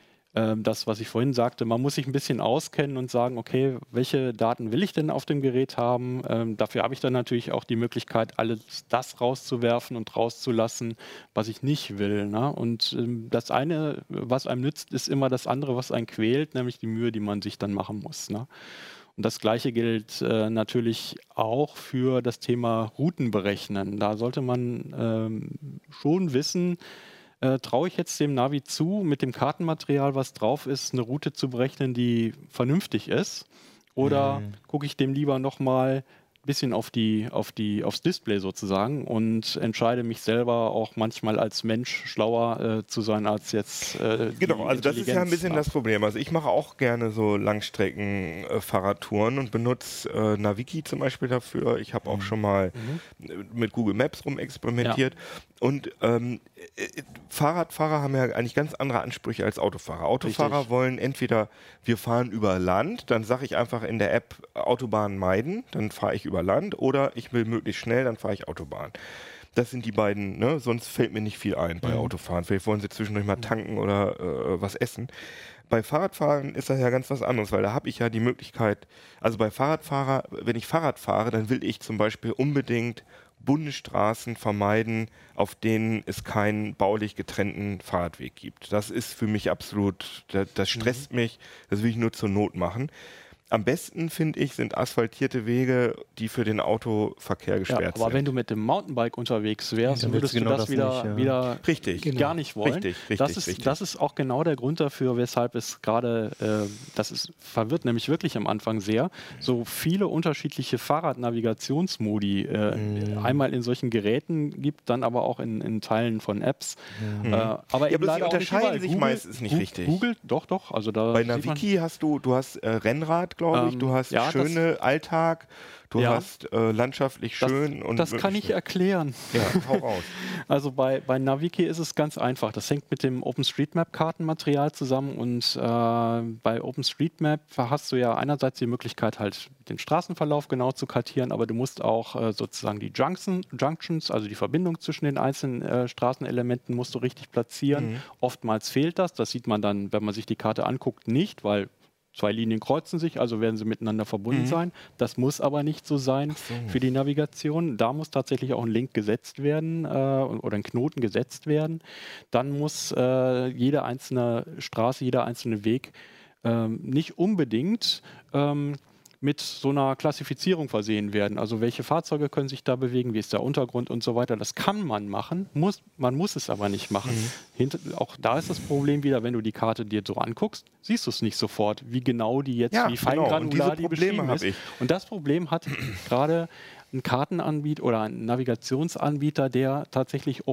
Das, was ich vorhin sagte, man muss sich ein bisschen auskennen und sagen, okay, welche Daten will ich denn auf dem Gerät haben? Ähm, dafür habe ich dann natürlich auch die Möglichkeit, alles das rauszuwerfen und rauszulassen, was ich nicht will. Ne? Und ähm, das eine, was einem nützt, ist immer das andere, was einen quält, nämlich die Mühe, die man sich dann machen muss. Ne? Und das Gleiche gilt äh, natürlich auch für das Thema Routen berechnen. Da sollte man ähm, schon wissen, Äh, traue ich jetzt dem Navi zu, mit dem Kartenmaterial, was drauf ist, eine Route zu berechnen, die vernünftig ist? Oder mhm. gucke ich dem lieber nochmal ein bisschen auf die, auf die, aufs Display sozusagen und entscheide mich selber auch manchmal als Mensch schlauer äh, zu sein als jetzt äh, Genau, also das ist ja ein bisschen nach. das Problem. Also ich mache auch gerne so Langstrecken-Fahrradtouren äh, und benutze äh, Naviki zum Beispiel dafür. Ich habe auch mhm. schon mal mhm. mit Google Maps rumexperimentiert. Ja. Und ähm, äh, Fahrradfahrer haben ja eigentlich ganz andere Ansprüche als Autofahrer. Autofahrer Richtig. wollen entweder, wir fahren über Land, dann sage ich einfach in der App Autobahn meiden, dann fahre ich über Land, oder ich will möglichst schnell, dann fahre ich Autobahn. Das sind die beiden, ne? Sonst fällt mir nicht viel ein bei mhm. Autofahren. Vielleicht wollen sie zwischendurch mal tanken oder äh, was essen. Bei Fahrradfahren ist das ja ganz was anderes, weil da habe ich ja die Möglichkeit, also bei Fahrradfahrer, wenn ich Fahrrad fahre, dann will ich zum Beispiel unbedingt Bundesstraßen vermeiden, auf denen es keinen baulich getrennten Fahrradweg gibt. Das ist für mich absolut, das, das stresst mhm. mich, das will ich nur zur Not machen. Am besten, finde ich, sind asphaltierte Wege, die für den Autoverkehr gesperrt ja, aber sind. Aber wenn du mit dem Mountainbike unterwegs wärst, ja, würdest genau du das, das wieder, nicht, ja. wieder richtig, genau. gar nicht wollen. Richtig, richtig, das, ist, richtig. das ist auch genau der Grund dafür, weshalb es gerade, äh, das ist, verwirrt nämlich wirklich am Anfang sehr, so viele unterschiedliche Fahrradnavigationsmodi äh, mhm. einmal in solchen Geräten gibt, dann aber auch in, in Teilen von Apps. Mhm. Äh, aber ja, aber sie unterscheiden sich Google, meistens nicht Google, richtig. Google, doch, doch. Also da Bei Naviki hast du, du hast äh, Rennrad, glaube ich, ähm, du hast ja, schöne Alltag, du ja. hast äh, landschaftlich schön. Das, und das kann ich erklären. Ja, hau raus. Also bei, bei Naviki ist es ganz einfach. Das hängt mit dem OpenStreetMap-Kartenmaterial zusammen und äh, bei OpenStreetMap hast du ja einerseits die Möglichkeit, halt den Straßenverlauf genau zu kartieren, aber du musst auch äh, sozusagen die Junction, Junctions, also die Verbindung zwischen den einzelnen äh, Straßenelementen musst du richtig platzieren. Mhm. Oftmals fehlt das. Das sieht man dann, wenn man sich die Karte anguckt, nicht, weil zwei Linien kreuzen sich, also werden sie miteinander verbunden mhm. sein. Das muss aber nicht so sein so. für die Navigation. Da muss tatsächlich auch ein Link gesetzt werden äh, oder ein Knoten gesetzt werden. Dann muss äh, jede einzelne Straße, jeder einzelne Weg äh, nicht unbedingt ähm, mit so einer Klassifizierung versehen werden. Also welche Fahrzeuge können sich da bewegen, wie ist der Untergrund und so weiter. Das kann man machen, muss, man muss es aber nicht machen. Mhm. Hinter, auch da ist das Problem wieder, wenn du die Karte dir so anguckst, siehst du es nicht sofort, wie genau die jetzt, ja, wie feingranular genau. die beschrieben ist. Ich. Und das Problem hat gerade ein Kartenanbieter oder ein Navigationsanbieter, der tatsächlich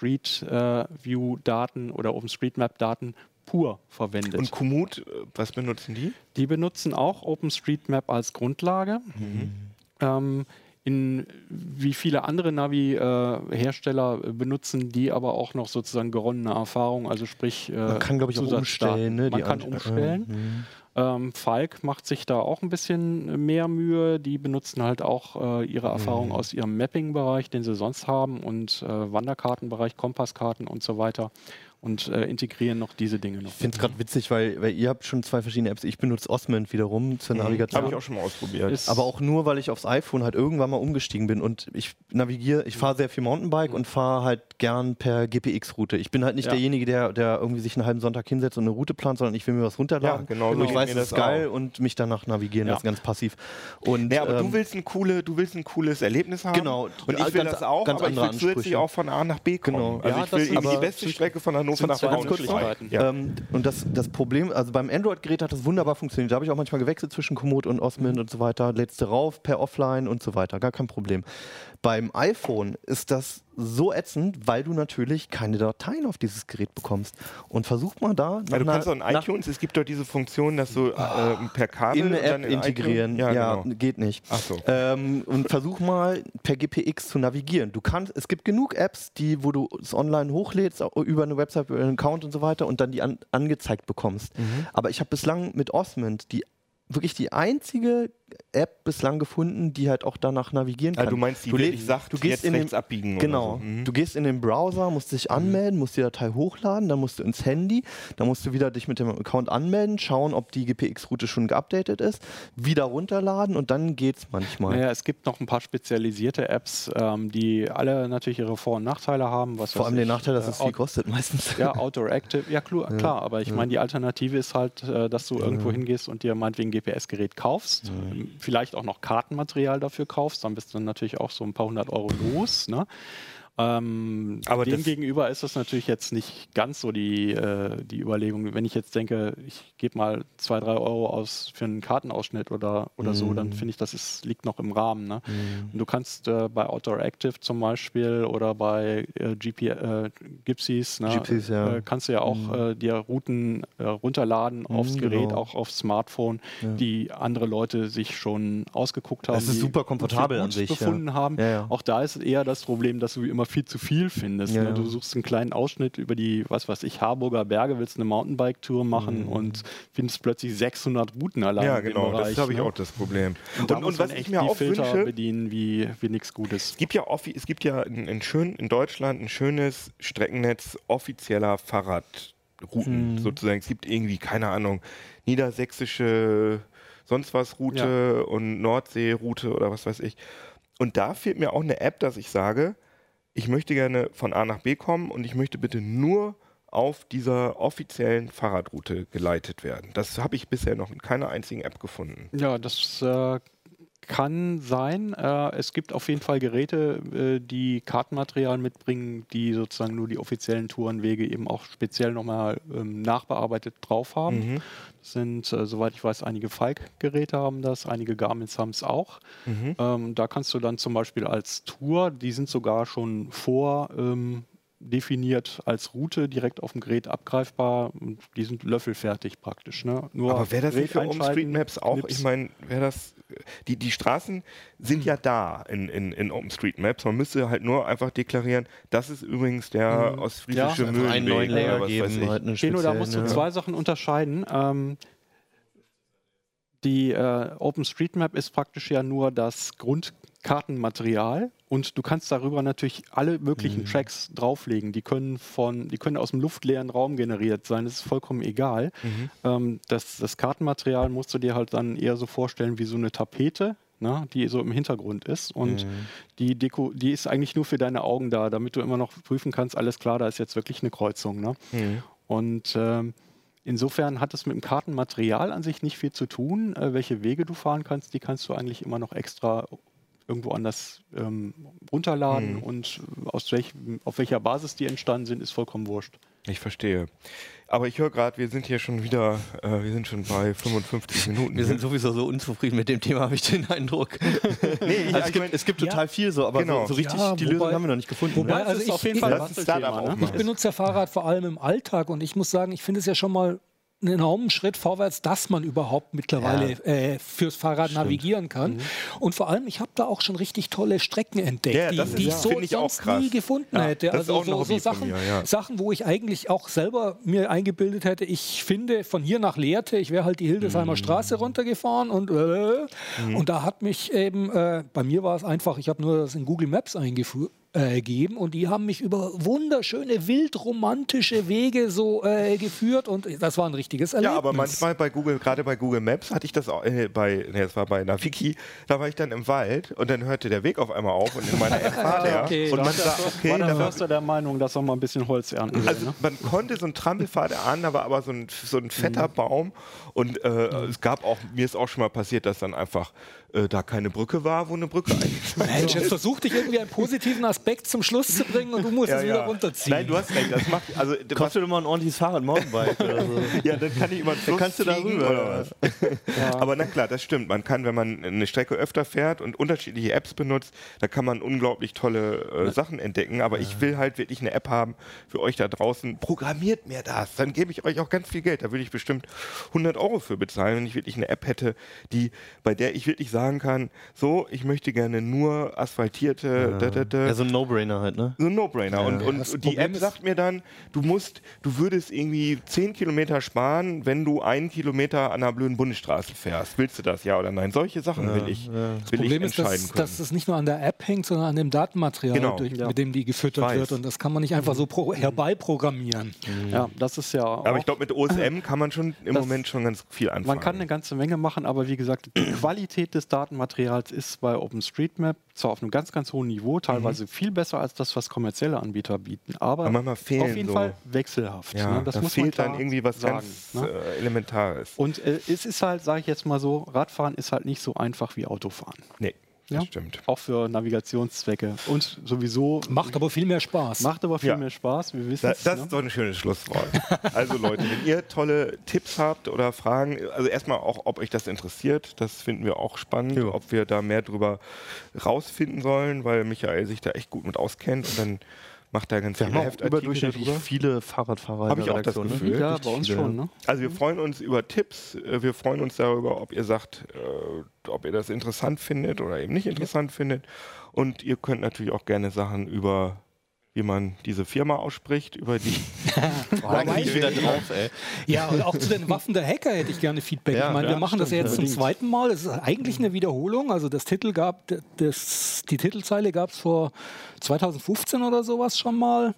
OpenStreet-View-Daten äh, oder OpenStreetMap-Daten pur verwendet. Und Komoot, was benutzen die? Die benutzen auch OpenStreetMap als Grundlage. Mhm. Ähm, in, wie viele andere Navi-Hersteller äh, benutzen die aber auch noch sozusagen geronnene Erfahrung, also sprich äh, Man kann, glaube ich, auch umstellen. Ne, Man kann umstellen. Äh, mhm. ähm, Falk macht sich da auch ein bisschen mehr Mühe. Die benutzen halt auch äh, ihre Erfahrung mhm. aus ihrem Mapping-Bereich, den sie sonst haben, und äh, Wanderkartenbereich, Kompasskarten und so weiter. Und äh, integrieren noch diese Dinge noch. Ich finde es gerade witzig, weil, weil ihr habt schon zwei verschiedene Apps. Ich benutze Osmond wiederum zur mhm. Navigation. Habe ich auch schon mal ausprobiert. Ist aber auch nur, weil ich aufs iPhone halt irgendwann mal umgestiegen bin und ich navigiere, ich fahre sehr viel Mountainbike mhm. und fahre halt gern per G P X-Route. Ich bin halt nicht ja. derjenige, der, der irgendwie sich einen halben Sonntag hinsetzt und eine Route plant, sondern ich will mir was runterladen. Ja, genau. Und ich weiß, das ist geil auch. Und mich danach navigieren ja. lassen, ganz passiv. Und, ja, aber ähm, du willst ein coole, du willst ein cooles Erlebnis haben. Genau. Und ich will ganz, das auch, aber ich will zusätzlich auch von A nach B kommen. Genau. Also ja, ich will eben die beste Strecke von Hannover nach Braunschweig. Ja. Ähm, und das, das Problem, also beim Android-Gerät hat das wunderbar funktioniert. Da habe ich auch manchmal gewechselt zwischen Komoot und Osmond mhm. und so weiter. Lädst du rauf per Offline und so weiter. Gar kein Problem. Beim iPhone ist das so ätzend, weil du natürlich keine Dateien auf dieses Gerät bekommst. Und versuch mal da. Ja, du kannst auch in iTunes, es gibt doch diese Funktion, dass du äh, per Kabel in eine App dann in integrieren. Ja, ja genau. geht nicht. Ach so. Ähm, und versuch mal per G P X zu navigieren. Du kannst, es gibt genug Apps, die, wo du es online hochlädst, auch über eine Website, über einen Account und so weiter und dann die an, angezeigt bekommst. Mhm. Aber ich habe bislang mit Osmond die wirklich die einzige App bislang gefunden, die halt auch danach navigieren kann. Also du meinst, die du wirklich sagt, du gehst jetzt in rechts den, abbiegen Genau. oder so. Mhm. Du gehst in den Browser, musst dich anmelden, musst die Datei hochladen, dann musst du ins Handy, dann musst du wieder dich mit dem Account anmelden, schauen, ob die G P X-Route schon geupdatet ist, wieder runterladen und dann geht's manchmal. Naja, es gibt noch ein paar spezialisierte Apps, ähm, die alle natürlich ihre Vor- und Nachteile haben. Was Vor allem ich, den Nachteil, dass äh, es viel kostet meistens. Ja, Outdoor Active, ja klar, ja. klar aber ich ja. meine, die Alternative ist halt, äh, dass du ja. irgendwo hingehst und dir meinetwegen ein G P S-Gerät kaufst, ja. vielleicht auch noch Kartenmaterial dafür kaufst, dann bist du natürlich auch so ein paar hundert Euro los. Ne? Ähm, aber dem gegenüber ist das natürlich jetzt nicht ganz so die, äh, die Überlegung. Wenn ich jetzt denke, ich gebe mal zwei, drei Euro aus für einen Kartenausschnitt oder, oder mm. so, dann finde ich, das ist, liegt noch im Rahmen. Ne? Mm. Und du kannst äh, bei Outdoor Active zum Beispiel oder bei äh, G P, äh, Gypsies, ne, Gypsies ja. äh, kannst du ja auch mm. äh, dir Routen äh, runterladen mm, aufs Gerät, genau. auch aufs Smartphone, ja. die andere Leute sich schon ausgeguckt haben. Das ist die super komfortabel an sich. befunden ja. haben. Ja, ja. Auch da ist eher das Problem, dass du immer viel zu viel findest. Ja, ne? ja. Du suchst einen kleinen Ausschnitt über die, was weiß ich, Harburger Berge, willst eine Mountainbike-Tour machen mhm. und findest plötzlich sechshundert Routen allein. Ja, in dem genau, Bereich, das habe ich ne? auch das Problem. Und, da und, muss und man was echt ich mir die auch Filter wünsche, bedienen wie, wie nichts Gutes. Es gibt ja, offi es gibt ja in, in, schön, in Deutschland ein schönes Streckennetz offizieller Fahrradrouten, mhm. sozusagen. Es gibt irgendwie, keine Ahnung, niedersächsische sonst was Route ja. und Nordsee-Route oder was weiß ich. Und da fehlt mir auch eine App, dass ich sage, ich möchte gerne von A nach B kommen und ich möchte bitte nur auf dieser offiziellen Fahrradroute geleitet werden. Das habe ich bisher noch in keiner einzigen App gefunden. Ja, das äh, kann sein. Äh, es gibt auf jeden Fall Geräte, äh, die Kartenmaterial mitbringen, die sozusagen nur die offiziellen Tourenwege eben auch speziell nochmal ähm, nachbearbeitet drauf haben. Mhm. Das sind, äh, soweit ich weiß, einige Falk-Geräte haben das, einige Garmins haben es auch. Mhm. Ähm, da kannst du dann zum Beispiel als Tour, die sind sogar schon vor ähm, definiert als Route direkt auf dem Gerät abgreifbar und die sind löffelfertig praktisch. Ne? Nur aber wäre das nicht für OpenStreetMaps auch? Clips. Ich meine, wäre das, die, die Straßen sind mhm. ja da in, in, in OpenStreetMaps. Man müsste halt nur einfach deklarieren, das ist übrigens der mhm. ostfriesische ja, Mühlenweg. Einen neuen Layer oder was geben. Weiß ich. Halt Keno, da musst du ja. zwei Sachen unterscheiden. Ähm, die äh, OpenStreetMap ist praktisch ja nur das Grundkartenmaterial und du kannst darüber natürlich alle möglichen mhm. Tracks drauflegen. Die können von, die können aus dem luftleeren Raum generiert sein, das ist vollkommen egal. Mhm. Ähm, das, das Kartenmaterial musst du dir halt dann eher so vorstellen wie so eine Tapete, ne, die so im Hintergrund ist und mhm. die Deko, die ist eigentlich nur für deine Augen da, damit du immer noch prüfen kannst, alles klar, da ist jetzt wirklich eine Kreuzung. Ne? Mhm. Und ähm, insofern hat es mit dem Kartenmaterial an sich nicht viel zu tun. Äh, welche Wege du fahren kannst, die kannst du eigentlich immer noch extra irgendwo anders ähm, runterladen mhm. und aus welch, auf welcher Basis die entstanden sind, ist vollkommen wurscht. Ich verstehe. Aber ich höre gerade, wir sind hier schon wieder, äh, wir sind schon bei fünfundfünfzig Minuten. Wir sind sowieso so unzufrieden mit dem Thema, habe ich den Eindruck. nee, ich, also es, gibt, es gibt total ja. viel so, aber genau. so, so richtig ja, die wobei, Lösung haben wir noch nicht gefunden. Wobei, ja, also ich, auf jeden ich, Fall ich, Thema, ne? ich benutze ja Fahrrad vor allem im Alltag und ich muss sagen, ich finde es ja schon mal einen enormen Schritt vorwärts, dass man überhaupt mittlerweile ja. äh, fürs Fahrrad Stimmt. navigieren kann. Mhm. Und vor allem, ich habe da auch schon richtig tolle Strecken entdeckt, ja, die, ist, die ja. ich so ich sonst auch nie gefunden ja, hätte. Also so, so Sachen, mir, ja. Sachen, wo ich eigentlich auch selber mir eingebildet hätte, ich finde von hier nach Lehrte, ich wäre halt die Hildesheimer mhm. Straße runtergefahren und äh, mhm. und da hat mich eben, äh, bei mir war es einfach, ich habe nur das in Google Maps eingeführt, Äh, geben und die haben mich über wunderschöne, wildromantische Wege so äh, geführt und das war ein richtiges Erlebnis. Ja, aber manchmal bei Google, gerade bei Google Maps hatte ich das auch, äh, bei, ne, das war bei Naviki, da war ich dann im Wald und dann hörte der Weg auf einmal auf und in meiner App war der. okay. Und man sah, okay, war der da Förster der Meinung, dass er mal ein bisschen Holz ernten will, also ne? man konnte so einen Trampelpfad erahnen, da war aber so ein, so ein fetter mhm. Baum und äh, mhm. es gab auch, mir ist auch schon mal passiert, dass dann einfach äh, da keine Brücke war, wo eine Brücke eingezogen Mensch, jetzt versuch dich irgendwie einen positiven Aspekt Aspekt zum Schluss zu bringen und du musst Ja, es wieder ja. runterziehen. Nein, du hast recht. Das macht, also, Kaufst du doch mal ein ordentliches Fahrrad, Mountainbike oder so. ja, dann kann ich über den Fluss kannst du da fliegen, rüber, oder was? Ja. Aber na klar, das stimmt. Man kann, wenn man eine Strecke öfter fährt und unterschiedliche Apps benutzt, da kann man unglaublich tolle äh, ja. Sachen entdecken. Aber ja. ich will halt wirklich eine App haben für euch da draußen. Programmiert mir das. Dann gebe ich euch auch ganz viel Geld. Da würde ich bestimmt hundert Euro für bezahlen, wenn ich wirklich eine App hätte, die, bei der ich wirklich sagen kann, so, ich möchte gerne nur asphaltierte... Ja, da, da, da. ja so ein No-Brainer halt, ne? So ein No-Brainer. Ja. Und, und Das die Problem App ist- sagt mir dann, du musst, du würdest irgendwie zehn Kilometer sparen, wenn du einen Kilometer an einer blöden Bundesstraße fährst. Willst du das, ja oder nein? Solche Sachen Ja, will ich, ja. will Das ich Problem ist, entscheiden dass, können. dass es nicht nur an der App hängt, sondern an dem Datenmaterial, Genau. durch, Ja. mit dem die gefüttert Weiß. wird. Und das kann man nicht einfach so pro, herbeiprogrammieren. Ja, das ist ja auch, Aber ich glaube, mit O S M kann man schon im Das- Moment schon ganz viel anfangen. man kann eine ganze Menge machen, aber wie gesagt, die Qualität des Datenmaterials ist bei OpenStreetMap zwar auf einem ganz, ganz hohen Niveau, teilweise viel besser als das, was kommerzielle Anbieter bieten, aber, Aber manchmal fehlen auf jeden so- Fall wechselhaft. ja, ne? Das da muss fehlt man dann irgendwie was sagen, ganz ne? äh, Elementares. Und äh, es ist halt, sage ich jetzt mal so, Radfahren ist halt nicht so einfach wie Autofahren. Nee, das Ja? stimmt. Auch für Navigationszwecke. Und sowieso Macht aber viel mehr Spaß. macht aber viel Ja. mehr Spaß, wir wissen Da, es. das Ne? ist doch ein schönes Schlusswort. Also Leute, wenn ihr tolle Tipps habt oder Fragen, also erstmal auch, ob euch das interessiert, das finden wir auch spannend, Ja. ob wir da mehr drüber rausfinden sollen, weil Michael sich da echt gut mit auskennt und dann macht er ganz Wir viele haben auch Heftartikel überdurchschnittlich darüber. viele Fahrradfahrer Hab in ich der auch das Redaktion, ne? Gefühl. Ja, Richtig bei uns viele. schon. Ne? Also wir freuen uns über Tipps, äh, wir freuen uns darüber, ob ihr sagt, äh, ob ihr das interessant findet oder eben nicht interessant findet. Und ihr könnt natürlich auch gerne Sachen über, wie man diese Firma ausspricht, über die... Da bin ich wieder drauf, ey. Ja, und auch zu den Waffen der Hacker hätte ich gerne Feedback. Ja, ich meine, ja, wir machen das ja stimmt, jetzt zum unbedingt. zweiten Mal. Es ist eigentlich eine Wiederholung. Also das Titel gab, das, die Titelzeile gab es vor zweitausendfünfzehn oder sowas schon mal.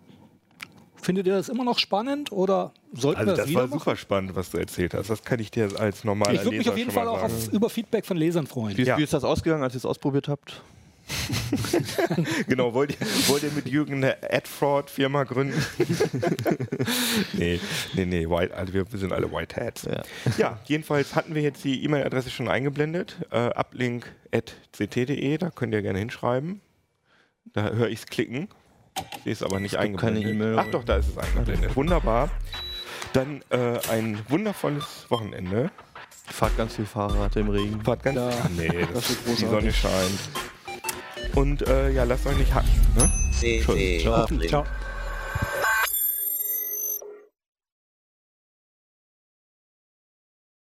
Findet ihr das immer noch spannend oder sollten Also wir das das wieder war machen? super spannend, was du erzählt hast. Das kann ich dir als normaler Ich würde mich Leser auf jeden schon Fall mal auch sagen. auf, über Feedback von Lesern freuen. Wie, Ja. wie ist das ausgegangen, als ihr es ausprobiert habt? Genau, wollt ihr, wollt ihr mit Jürgen eine Ad-Fraud-Firma gründen? nee, nee, nee, white, also wir, wir sind alle White Hats. Ja. Ja, jedenfalls hatten wir jetzt die E-Mail-Adresse schon eingeblendet, äh, uplink at c t punkt d e, da könnt ihr gerne hinschreiben. Da höre ich es klicken. Ich sehe es aber nicht gibt keine eingeblendet. E-Mail. Ach doch, da ist es eingeblendet. Wunderbar. Dann äh, ein wundervolles Wochenende. Fahrt ganz viel Fahrrad im Regen. Fahrt ganz... Ja, Ach nee, das, das wird die großartig. Sonne scheint. Und äh, ja, lasst euch nicht hacken. Ne? C T Ciao. Uplink. Ciao.